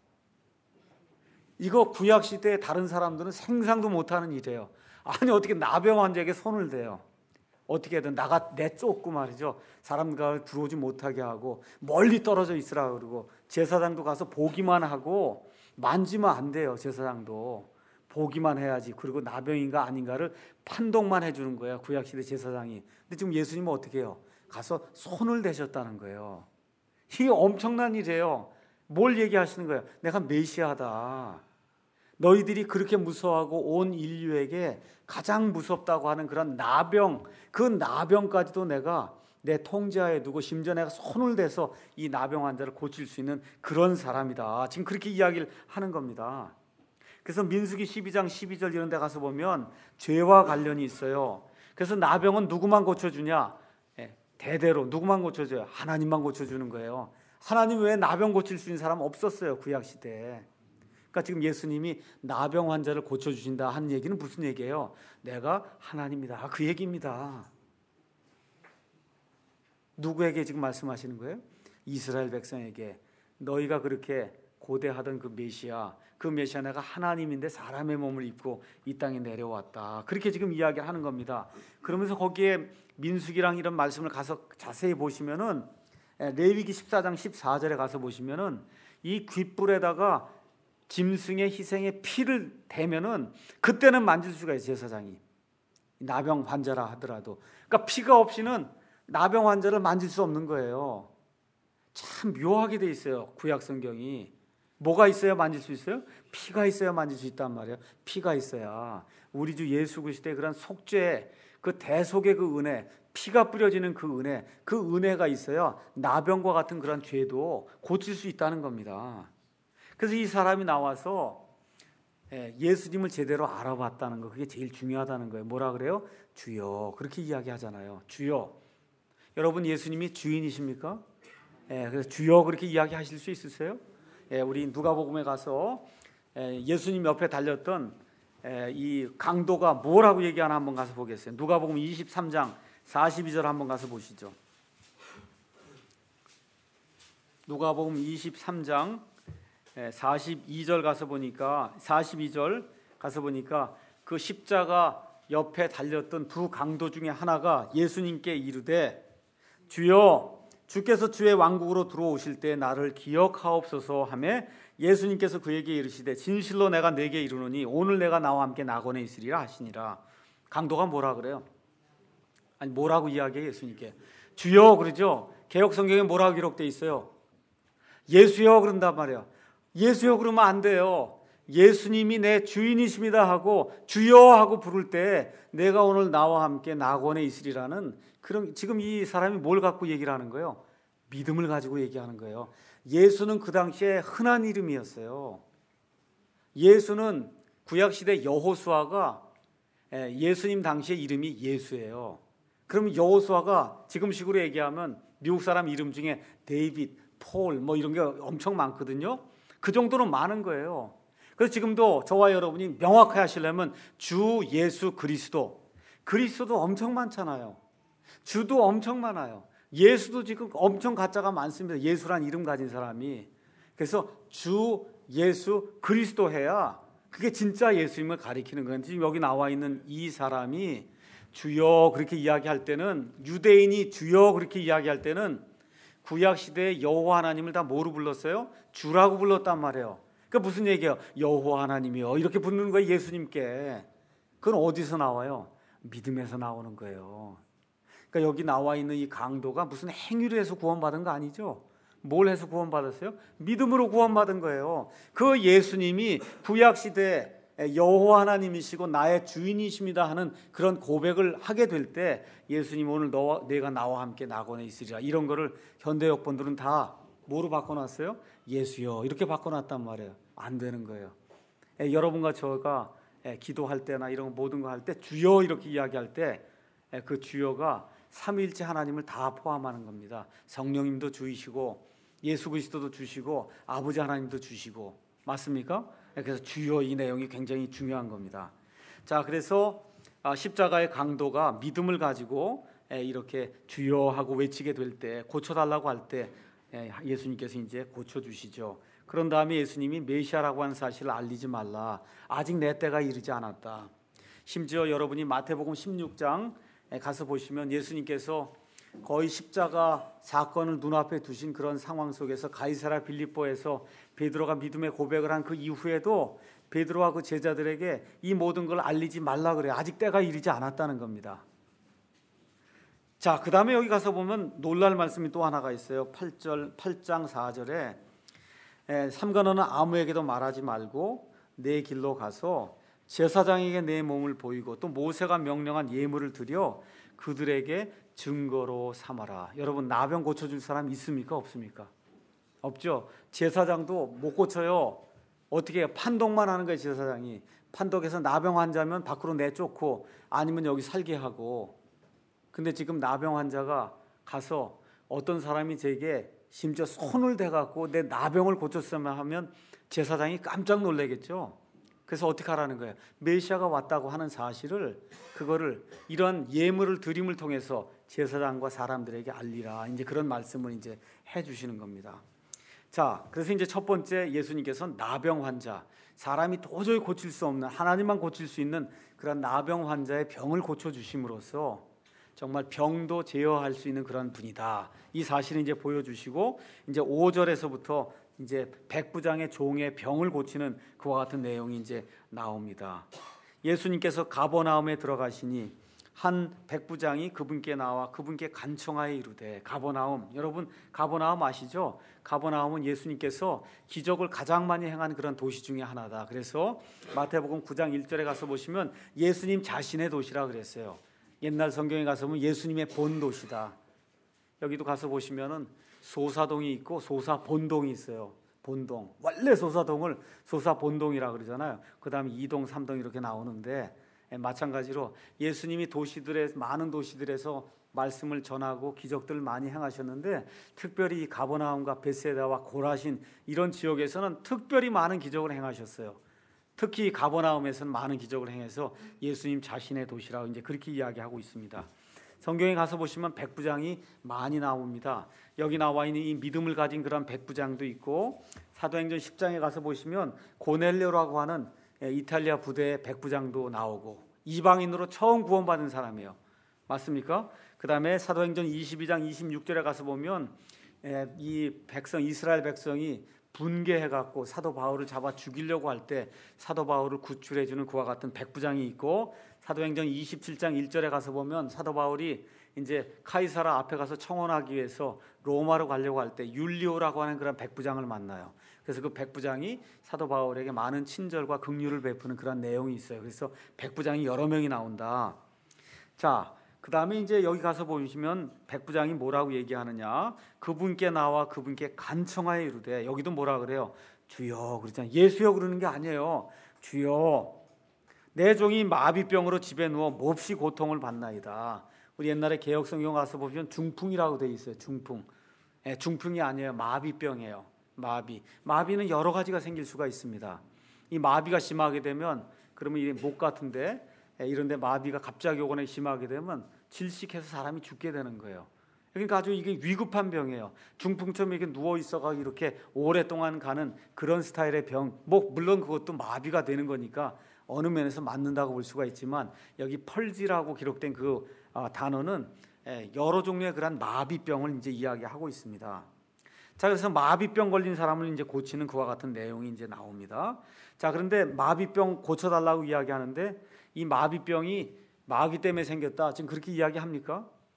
이거 구약시대에 다른 사람들은 생상도 못하는 일이에요. 아니 어떻게 나병 환자에게 손을 대요? 어떻게든 내쫓고 말이죠. 사람과 들어오지 못하게 하고 멀리 떨어져 있으라 그러고, 제사장도 가서 보기만 하고 만지면 안 돼요. 제사장도 보기만 해야지. 그리고 나병인가 아닌가를 판독만 해주는 거예요. 구약시대 제사장이. 근데 지금 예수님은 어떻게 해요? 가서 손을 대셨다는 거예요. 이게 엄청난 일이에요. 뭘 얘기하시는 거예요? 내가 메시아다. 너희들이 그렇게 무서워하고 온 인류에게 가장 무섭다고 하는 그런 나병, 그 나병까지도 내가 내 통제하에 두고 심지어 내가 손을 대서 이 나병 환자를 고칠 수 있는 그런 사람이다. 지금 그렇게 이야기를 하는 겁니다. 그래서 민수기 12장 12절 이런 데 가서 보면 죄와 관련이 있어요. 그래서 나병은 누구만 고쳐주냐? 대대로 누구만 고쳐줘요? 하나님만 고쳐주는 거예요. 하나님 외에 나병 고칠 수 있는 사람 없었어요. 구약시대에. 그러니까 지금 예수님이 나병 환자를 고쳐주신다 하는 얘기는 무슨 얘기예요? 내가 하나님이다. 그 얘기입니다. 누구에게 지금 말씀하시는 거예요? 이스라엘 백성에게. 너희가 그렇게 고대하던 그 메시아, 그 메시아 내가 하나님인데 사람의 몸을 입고 이 땅에 내려왔다. 그렇게 지금 이야기를 하는 겁니다. 그러면서 거기에 민수기랑 이런 말씀을 가서 자세히 보시면은, 레위기 14장 14절에 가서 보시면은 이 귓불에다가 짐승의 희생의 피를 대면은 그때는 만질 수가 있어요. 제사장이 나병 환자라 하더라도. 그러니까 피가 없이는 나병 환자를 만질 수 없는 거예요. 참 묘하게 돼 있어요. 구약 성경이. 뭐가 있어야 만질 수 있어요? 피가 있어야 만질 수 있단 말이에요. 피가 있어야 우리 주 예수 그리스도의 그런 속죄, 그 대속의 그 은혜, 피가 뿌려지는 그 은혜가 있어야 나병과 같은 그런 죄도 고칠 수 있다는 겁니다. 그래서 이 사람이 나와서 예수님을 제대로 알아봤다는 거, 그게 제일 중요하다는 거예요. 뭐라 그래요? 주여. 그렇게 이야기하잖아요. 주여. 여러분 예수님이 주인이십니까? 그래서 주여 그렇게 이야기하실 수 있으세요? 우리 누가복음에 가서 예수님 옆에 달렸던 이 강도가 뭐라고 얘기하나 한번 가서 보겠어요. 누가복음 23장 42절 한번 가서 보시죠. 누가복음 23장 42절 가서 보니까 42절 가서 보니까 그 십자가 옆에 달렸던 두 강도 중에 하나가 예수님께 이르되 주여 주께서 주의 왕국으로 들어오실 때 나를 기억하옵소서 하매 예수님께서 그에게 이르시되 진실로 내가 네게 이르노니 오늘 내가 나와 함께 낙원에 있으리라 하시니라. 강도가 뭐라 그래요? 아니 뭐라고 이야기해요? 예수님께 주여 그러죠. 개역 성경에 뭐라고 기록되어 있어요? 예수여 그런단 말이에요. 예수여 그러면 안 돼요. 예수님이 내 주인이십니다 하고 주여 하고 부를 때 내가 오늘 나와 함께 낙원에 있으리라는 그런, 지금 이 사람이 뭘 갖고 얘기를 하는 거예요? 믿음을 가지고 얘기하는 거예요. 예수는 그 당시에 흔한 이름이었어요. 예수는 구약시대 여호수아가 예수님 당시의 이름이 예수예요. 그러면 여호수아가 지금식으로 얘기하면 미국 사람 이름 중에 데이빗, 폴 뭐 이런 게 엄청 많거든요. 그 정도로 많은 거예요. 그래서 지금도 저와 여러분이 명확하게 하시려면 주 예수 그리스도도 엄청 많잖아요. 주도 엄청 많아요. 예수도 지금 엄청 가짜가 많습니다. 예수란 이름 가진 사람이. 그래서 주 예수 그리스도 해야 그게 진짜 예수님을 가리키는 거예요. 지금 여기 나와 있는 이 사람이 주여 그렇게 이야기할 때는, 유대인이 주여 그렇게 이야기할 때는 구약시대에 여호와 하나님을 다 뭐로 불렀어요? 주라고 불렀단 말이에요. 그러니까 무슨 얘기예요? 여호와 하나님이요 이렇게 부르는 거예요. 예수님께. 그건 어디서 나와요? 믿음에서 나오는 거예요. 그러니까 여기 나와 있는 이 강도가 무슨 행위를 해서 구원받은 거 아니죠? 뭘 해서 구원받았어요? 믿음으로 구원받은 거예요. 그 예수님이 구약 시대에 여호와 하나님이시고 나의 주인이십니다 하는 그런 고백을 하게 될 때 예수님 오늘 내가 나와 함께 낙원에 있으리라, 이런 거를 현대 역본들은 다 뭐로 바꿔놨어요? 예수여 이렇게 바꿔놨단 말이에요. 안 되는 거예요. 여러분과 저가 기도할 때나 이런 모든 거 할 때 주여 이렇게 이야기할 때 그 주여가 삼위일체 하나님을 다 포함하는 겁니다. 성령님도 주이시고 예수 그리스도도 주시고 아버지 하나님도 주시고, 맞습니까? 그래서 주여 이 내용이 굉장히 중요한 겁니다. 자, 그래서 십자가의 강도가 믿음을 가지고 이렇게 주여 하고 외치게 될 때, 고쳐달라고 할 때 예수님께서 이제 고쳐주시죠. 그런 다음에 예수님이 메시아라고 하는 사실을 알리지 말라. 아직 내 때가 이르지 않았다. 심지어 여러분이 마태복음 16장 가서 보시면 예수님께서 거의 십자가 사건을 눈앞에 두신 그런 상황 속에서 가이사랴 빌립보에서 베드로가 믿음의 고백을 한 그 이후에도 베드로와 그 제자들에게 이 모든 걸 알리지 말라 그래요. 아직 때가 이르지 않았다는 겁니다. 자, 그 다음에 여기 가서 보면 놀랄 말씀이 또 하나가 있어요. 8장 4절에 삼가 너는 아무에게도 말하지 말고 내 길로 가서 제사장에게 내 몸을 보이고 또 모세가 명령한 예물을 드려 그들에게 증거로 삼아라. 여러분, 나병 고쳐줄 사람 있습니까? 없습니까? 없죠. 제사장도 못 고쳐요. 어떻게 해요? 판독만 하는 거예요. 제사장이 판독해서 나병 환자면 밖으로 내쫓고 아니면 여기 살게 하고. 근데 지금 나병 환자가 가서 어떤 사람이 제게 심지어 손을 대갖고 내 나병을 고쳤으면 하면 제사장이 깜짝 놀라겠죠. 그래서 어떻게 하라는 거예요? 메시아가 왔다고 하는 사실을, 그거를 이러한 예물을 드림을 통해서 제사장과 사람들에게 알리라. 이제 그런 말씀을 이제 해주시는 겁니다. 자, 그래서 이제 첫 번째 예수님께서 나병 환자, 사람이 도저히 고칠 수 없는, 하나님만 고칠 수 있는 그런 나병 환자의 병을 고쳐 주심으로써 정말 병도 제어할 수 있는 그런 분이다. 이 사실을 이제 보여주시고 이제 5절에서부터 이제 백부장의 종의 병을 고치는 그와 같은 내용이 이제 나옵니다. 예수님께서 가버나움에 들어가시니 한 백부장이 그분께 나와 그분께 간청하여 이르되, 가버나움, 여러분 가버나움 아시죠? 가버나움은 예수님께서 기적을 가장 많이 행한 그런 도시 중에 하나다. 그래서 마태복음 9장 1절에 가서 보시면 예수님 자신의 도시라 그랬어요. 옛날 성경에 가서 보면 예수님의 본도시다. 여기도 가서 보시면은 소사동이 있고 소사본동이 있어요. 본동, 원래 소사동을 소사본동이라 그러잖아요. 그 다음에 2동, 3동 이렇게 나오는데 마찬가지로 예수님이 많은 도시들에서 말씀을 전하고 기적들을 많이 행하셨는데 특별히 가버나움과 벳세다와 고라신 이런 지역에서는 특별히 많은 기적을 행하셨어요. 특히 가버나움에서는 많은 기적을 행해서 예수님 자신의 도시라고 이제 그렇게 이야기하고 있습니다. 성경에 가서 보시면 백부장이 많이 나옵니다. 여기 나와 있는 이 믿음을 가진 그런 백부장도 있고, 사도행전 10장에 가서 보시면 고넬료라고 하는 이탈리아 부대의 백부장도 나오고, 이방인으로 처음 구원받은 사람이에요. 맞습니까? 그 다음에 사도행전 22장 26절에 가서 보면 이 백성, 이스라엘 백성이 분개해갖고 사도 바울을 잡아 죽이려고 할 때 사도 바울을 구출해주는 그와 같은 백부장이 있고, 사도행전 27장 1절에 가서 보면 사도 바울이 이제 카이사라 앞에 가서 청원하기 위해서 로마로 가려고 할 때 율리오라고 하는 그런 백부장을 만나요. 그래서 그 백부장이 사도 바울에게 많은 친절과 긍휼을 베푸는 그런 내용이 있어요. 그래서 백부장이 여러 명이 나온다. 자, 그 다음에 이제 여기 가서 보시면 백부장이 뭐라고 얘기하느냐, 그분께 나와 그분께 간청하여 이르되, 여기도 뭐라 그래요? 주여 그러잖아요. 예수여 그러는 게 아니에요. 주여, 내 종이 마비병으로 집에 누워 몹시 고통을 받나이다. 우리 옛날에 개혁성경 가서 보시면 중풍이라고 돼 있어요. 중풍. 중풍이 아니에요. 마비병이에요. 마비는 여러 가지가 생길 수가 있습니다. 이 마비가 심하게 되면 그러면 이 목 같은데 이런데 마비가 갑자기 오거나 심하게 되면 질식해서 사람이 죽게 되는 거예요. 그러니까 아주 이게 위급한 병이에요. 중풍처럼 이렇게 누워 있어가 이렇게 오랫동안 가는 그런 스타일의 병. 물론 그것도 마비가 되는 거니까 어느 면에서 맞는다고 볼 수가 있지만, 여기 펄지라고 기록된 그 단어는 여러 종류의 그런 마비병을 이제 이야기하고 있습니다. 자, 그래서 마비병 걸린 사람을 이제 고치는 그와 같은 내용이 이제 나옵니다. 자, 그런데 마비병 고쳐달라고 이야기하는데 이 마비병이 마귀 때문에 생겼다, 지금 그렇게 이야기합니까?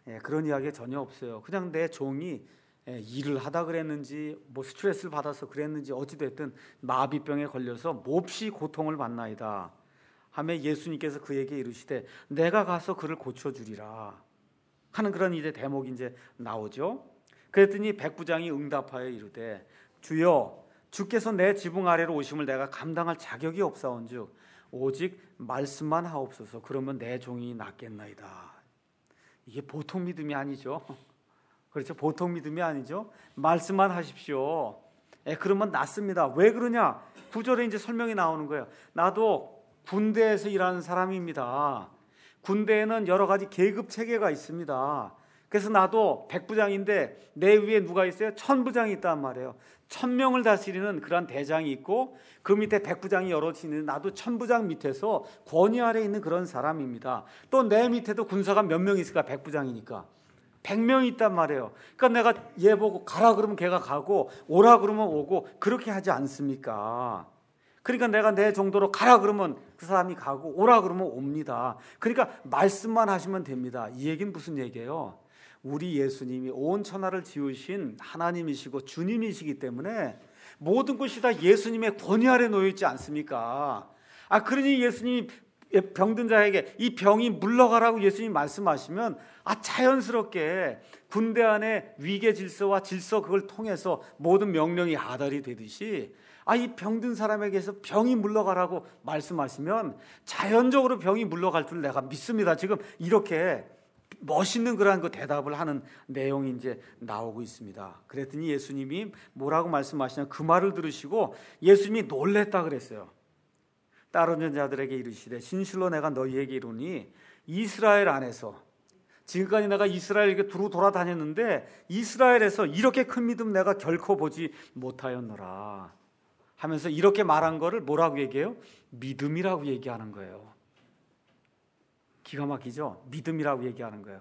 그런 이야기 전혀 없어요. 그냥 내 종이 일을 하다 그랬는지 뭐 스트레스를 받아서 그랬는지 어찌됐든 마비병에 걸려서 몹시 고통을 받나이다 하며 예수님께서 그에게 이르시되 내가 가서 그를 고쳐주리라 하는 그런 이제 대목이 이제 나오죠. 그랬더니 백부장이 응답하여 이르되 주여 주께서 내 지붕 아래로 오심을 내가 감당할 자격이 없사온즉 오직 말씀만 하옵소서 그러면 내 종이 낫겠나이다. 이게 보통 믿음이 아니죠. 그렇죠? 보통 믿음이 아니죠. 말씀만 하십시오. 그러면 낫습니다. 왜 그러냐? 9절에 이제 설명이 나오는 거예요. 나도 군대에서 일하는 사람입니다. 군대에는 여러 가지 계급 체계가 있습니다. 그래서 나도 백부장인데 내 위에 누가 있어요? 천부장이 있단 말이에요. 1000명을 다스리는 그런 대장이 있고 그 밑에 백부장이 여럿이 있는데 나도 천부장 밑에서 권위 아래 있는 그런 사람입니다. 또 내 밑에도 군사가 몇 명 있을까? 백부장이니까 100명이 있단 말이에요. 그러니까 내가 얘 보고 가라 그러면 걔가 가고 오라 그러면 오고 그렇게 하지 않습니까? 그러니까 내가 내 정도로 가라 그러면 그 사람이 가고 오라 그러면 옵니다. 그러니까 말씀만 하시면 됩니다. 이 얘기는 무슨 얘기예요? 우리 예수님이 온 천하를 지으신 하나님이시고 주님이시기 때문에 모든 것이 다 예수님의 권위 아래 놓여 있지 않습니까? 그러니 예수님이 병든 자에게 이 병이 물러가라고 예수님이 말씀하시면 자연스럽게 군대 안에 위계 질서와 질서 그걸 통해서 모든 명령이 하달이 되듯이 이 병든 사람에게서 병이 물러가라고 말씀하시면 자연적으로 병이 물러갈 줄 내가 믿습니다. 지금 이렇게 멋있는 그러한 그 대답을 하는 내용이 이제 나오고 있습니다. 그랬더니 예수님이 뭐라고 말씀하시냐 그 말을 들으시고 예수님이 놀랬다 그랬어요. 따르는 자들에게 이르시되 진실로 내가 너희에게 이르니 이스라엘 안에서 지금까지 내가 이스라엘에게 두루 돌아다녔는데 이스라엘에서 이렇게 큰 믿음 내가 결코 보지 못하였노라 하면서 이렇게 말한 거를 뭐라고 얘기해요? 믿음이라고 얘기하는 거예요. 기가 막히죠? 믿음이라고 얘기하는 거예요.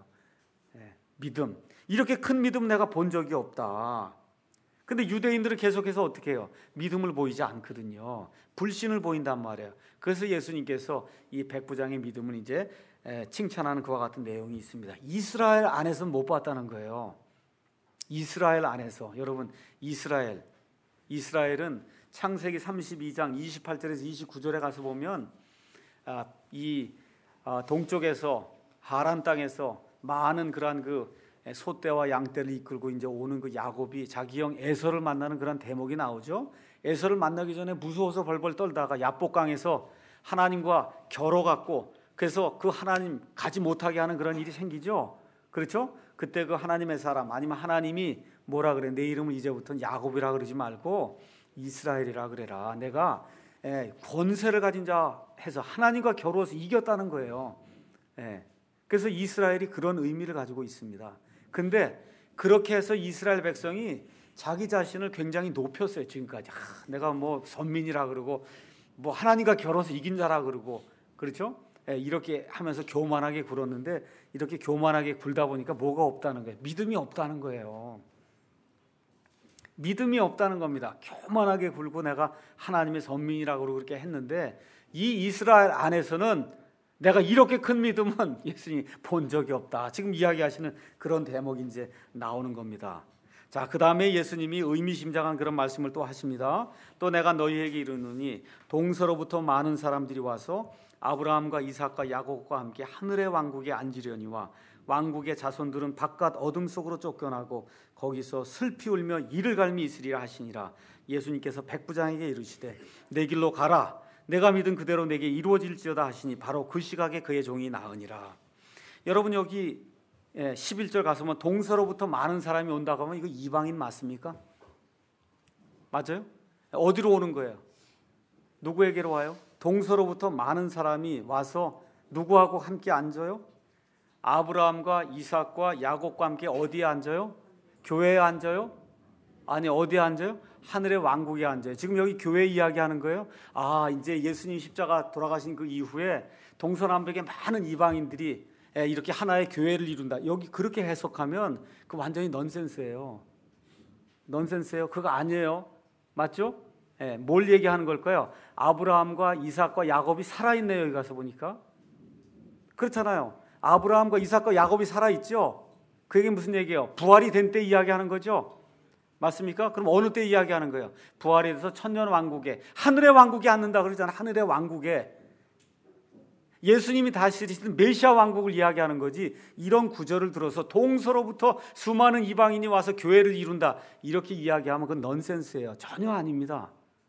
믿음. 이렇게 큰 믿음 내가 본 적이 없다. 근데 유대인들은 계속해서 어떻게 해요? 믿음을 보이지 않거든요. 불신을 보인단 말이에요. 그래서 예수님께서 이 백부장의 믿음을 이제 칭찬하는 그와 같은 내용이 있습니다. 이스라엘 안에서는 못 봤다는 거예요. 이스라엘 안에서. 여러분 이스라엘은 창세기 32장 28절에서 29절에 가서 보면 동쪽에서 하란 땅에서 많은 그러한 그 소떼와 양떼를 이끌고 이제 오는 그 야곱이 자기 형 에서를 만나는 그런 대목이 나오죠. 에서를 만나기 전에 무서워서 벌벌 떨다가 야복강에서 하나님과 겨뤄갖고 그래서 그 하나님 가지 못하게 하는 그런 일이 생기죠. 그렇죠? 그때 그 하나님의 사람 아니면 하나님이 뭐라 그래? 내 이름을 이제부터는 야곱이라 그러지 말고 이스라엘이라 그래라. 내가 권세를 가진 자 해서 하나님과 겨루어서 이겼다는 거예요. 그래서 이스라엘이 그런 의미를 가지고 있습니다. 근데 그렇게 해서 이스라엘 백성이 자기 자신을 굉장히 높였어요. 지금까지 내가 뭐 선민이라 그러고 뭐 하나님과 겨뤄서 이긴 자라 그러고 그렇죠? 이렇게 하면서 교만하게 굴었는데 이렇게 교만하게 굴다 보니까 뭐가 없다는 거예요. 믿음이 없다는 거예요. 믿음이 없다는 겁니다. 교만하게 굴고 내가 하나님의 선민이라고 그렇게 했는데 이 이스라엘 안에서는 내가 이렇게 큰 믿음은 예수님이 본 적이 없다. 지금 이야기하시는 그런 대목이 이제 나오는 겁니다. 자, 그 다음에 예수님이 의미심장한 그런 말씀을 또 하십니다. 또 내가 너희에게 이르노니 동서로부터 많은 사람들이 와서 아브라함과 이삭과 야곱과 함께 하늘의 왕국에 앉으려니와 왕국의 자손들은 바깥 어둠 속으로 쫓겨나고 거기서 슬피 울며 이를 갈미 있으리라 하시니라. 예수님께서 백부장에게 이르시되 내 길로 가라. 내가 믿은 그대로 내게 이루어질지어다 하시니 바로 그 시각에 그의 종이 나으니라. 여러분 여기 11절 가서 보면 동서로부터 많은 사람이 온다고 하면 이거 이방인 맞습니까? 맞아요? 어디로 오는 거예요? 누구에게로 와요? 동서로부터 많은 사람이 와서 누구하고 함께 앉아요? 아브라함과 이삭과 야곱과 함께 어디에 앉아요? 교회에 앉아요? 아니 어디에 앉아요? 하늘의 왕국에 앉아요. 지금 여기 교회 이야기하는 거예요. 이제 예수님 십자가 돌아가신 그 이후에 동서남북에 많은 이방인들이 이렇게 하나의 교회를 이룬다. 여기 그렇게 해석하면 그 완전히 넌센스예요. 넌센스예요. 그거 아니에요. 맞죠? 뭘 얘기하는 걸까요? 아브라함과 이삭과 야곱이 살아있네요. 여기 가서 보니까. 그렇잖아요. 아브라함과 이삭과 야곱이 살아있죠. 그게 무슨 얘기예요? 부활이 된 때 이야기하는 거죠. 맞습니까? 그럼 어느 때 이야기하는 거예요? 부활에 대해서 천년 왕국에, 하늘의 왕국이 앉는다 그러잖아요. 하늘의 왕국에 예수님이 다스리시는 메시아 왕국을 이야기하는 거지, 이런 구절을 들어서 동서로부터 수많은 이방인이 와서 교회를 이룬다 이렇게 이야기하면 그건 넌센스예요. 전혀 아닙니다.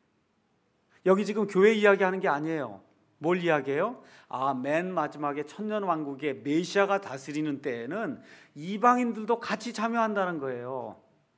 여기 지금 교회 이야기하는 게 아니에요. 뭘 이야기해요? 맨 마지막에 천년 왕국에 메시아가 다스리는 때에는 이방인들도 같이 참여한다는 거예요.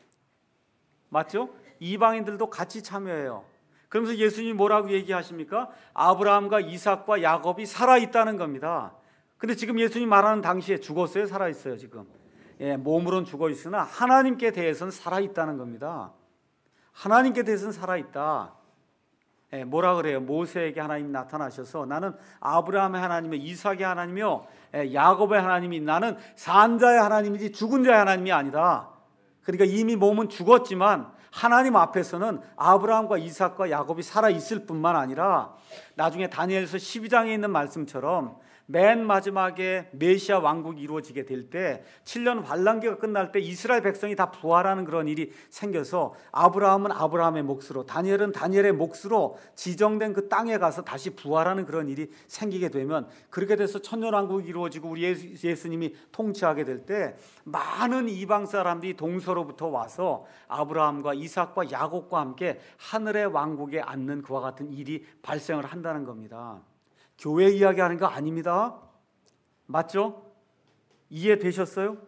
맞죠? 이방인들도 같이 참여해요. 그러면서 예수님이 뭐라고 얘기하십니까? 아브라함과 이삭과 야곱이 살아있다는 겁니다. 근데 지금 예수님 말하는 당시에 죽었어요? 살아있어요? 지금 몸으로는 죽어있으나 하나님께 대해서는 살아있다는 겁니다. 하나님께 대해서는 살아있다. 뭐라 그래요? 모세에게 하나님이 나타나셔서 나는 아브라함의 하나님이며 이삭의 하나님이며 야곱의 하나님이, 나는 산 자의 하나님이지 죽은 자의 하나님이 아니다. 그러니까 이미 몸은 죽었지만 하나님 앞에서는 아브라함과 이삭과 야곱이 살아있을 뿐만 아니라 나중에 다니엘서 12장에 있는 말씀처럼 맨 마지막에 메시아 왕국이 이루어지게 될 때 7년 환란기가 끝날 때 이스라엘 백성이 다 부활하는 그런 일이 생겨서 아브라함은 아브라함의 몫으로, 다니엘은 다니엘의 몫으로 지정된 그 땅에 가서 다시 부활하는 그런 일이 생기게 되면, 그렇게 돼서 천년 왕국이 이루어지고 우리 예수님이 통치하게 될 때 많은 이방 사람들이 동서로부터 와서 아브라함과 이삭과 야곱과 함께 하늘의 왕국에 앉는 그와 같은 일이 발생을 한다는 겁니다. 교회 이야기하는 거 아닙니다. 맞죠? 이해되셨어요?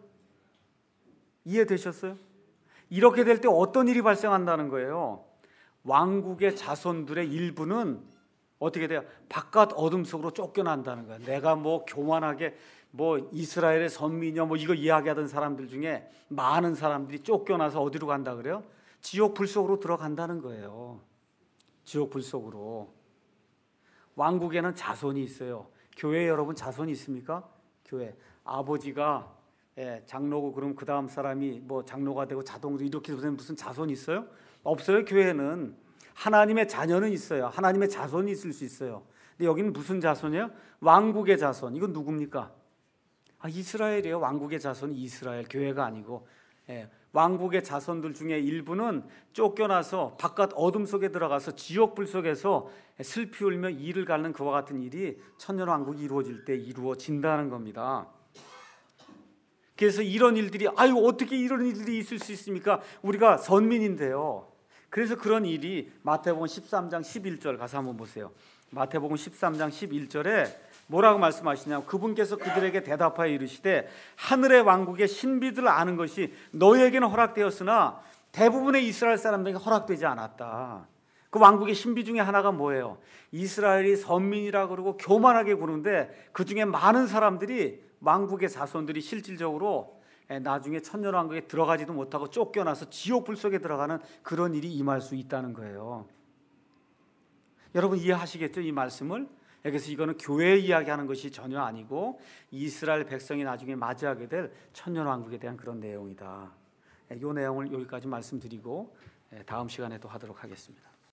이해되셨어요? 이렇게 될 때 어떤 일이 발생한다는 거예요? 왕국의 자손들의 일부는 어떻게 돼요? 바깥 어둠 속으로 쫓겨난다는 거예요. 내가 뭐 교만하게 이스라엘의 선민이요 이거 이야기하던 사람들 중에 많은 사람들이 쫓겨나서 어디로 간다 그래요? 지옥 불 속으로 들어간다는 거예요. 지옥 불 속으로. 왕국에는 자손이 있어요. 교회 여러분 자손이 있습니까? 교회 아버지가 장로고 그럼 그 다음 사람이 장로가 되고 자동으로 이렇게 되면 무슨 자손이 있어요? 없어요. 교회는 하나님의 자녀는 있어요. 하나님의 자손이 있을 수 있어요. 근데 여기는 무슨 자손이에요? 왕국의 자손. 이건 누굽니까? 이스라엘이에요. 왕국의 자손이 이스라엘, 교회가 아니고. 왕국의 자손들 중에 일부는 쫓겨나서 바깥 어둠 속에 들어가서 지옥불 속에서 슬피 울며 이를 갉는 그와 같은 일이 천년 왕국이 이루어질 때 이루어진다는 겁니다. 그래서 이런 일들이 어떻게 이런 일들이 있을 수 있습니까? 우리가 선민인데요. 그래서 그런 일이 마태복음 13장 11절 가서 한번 보세요. 마태복음 13장 11절에 뭐라고 말씀하시냐면, 그분께서 그들에게 대답하여 이르시되 하늘의 왕국의 신비들을 아는 것이 너희에게는 허락되었으나 대부분의 이스라엘 사람들에게 허락되지 않았다. 그 왕국의 신비 중에 하나가 뭐예요? 이스라엘이 선민이라 그러고 교만하게 구는데 그 중에 많은 사람들이, 왕국의 자손들이 실질적으로 나중에 천년 왕국에 들어가지도 못하고 쫓겨나서 지옥 불 속에 들어가는 그런 일이 임할 수 있다는 거예요. 여러분 이해하시겠죠? 이 말씀을? 그래서 이거는 교회 이야기하는 것이 전혀 아니고 이스라엘 백성이 나중에 맞이하게 될 천년 왕국에 대한 그런 내용이다. 이 내용을 여기까지 말씀드리고 다음 시간에 또 하도록 하겠습니다.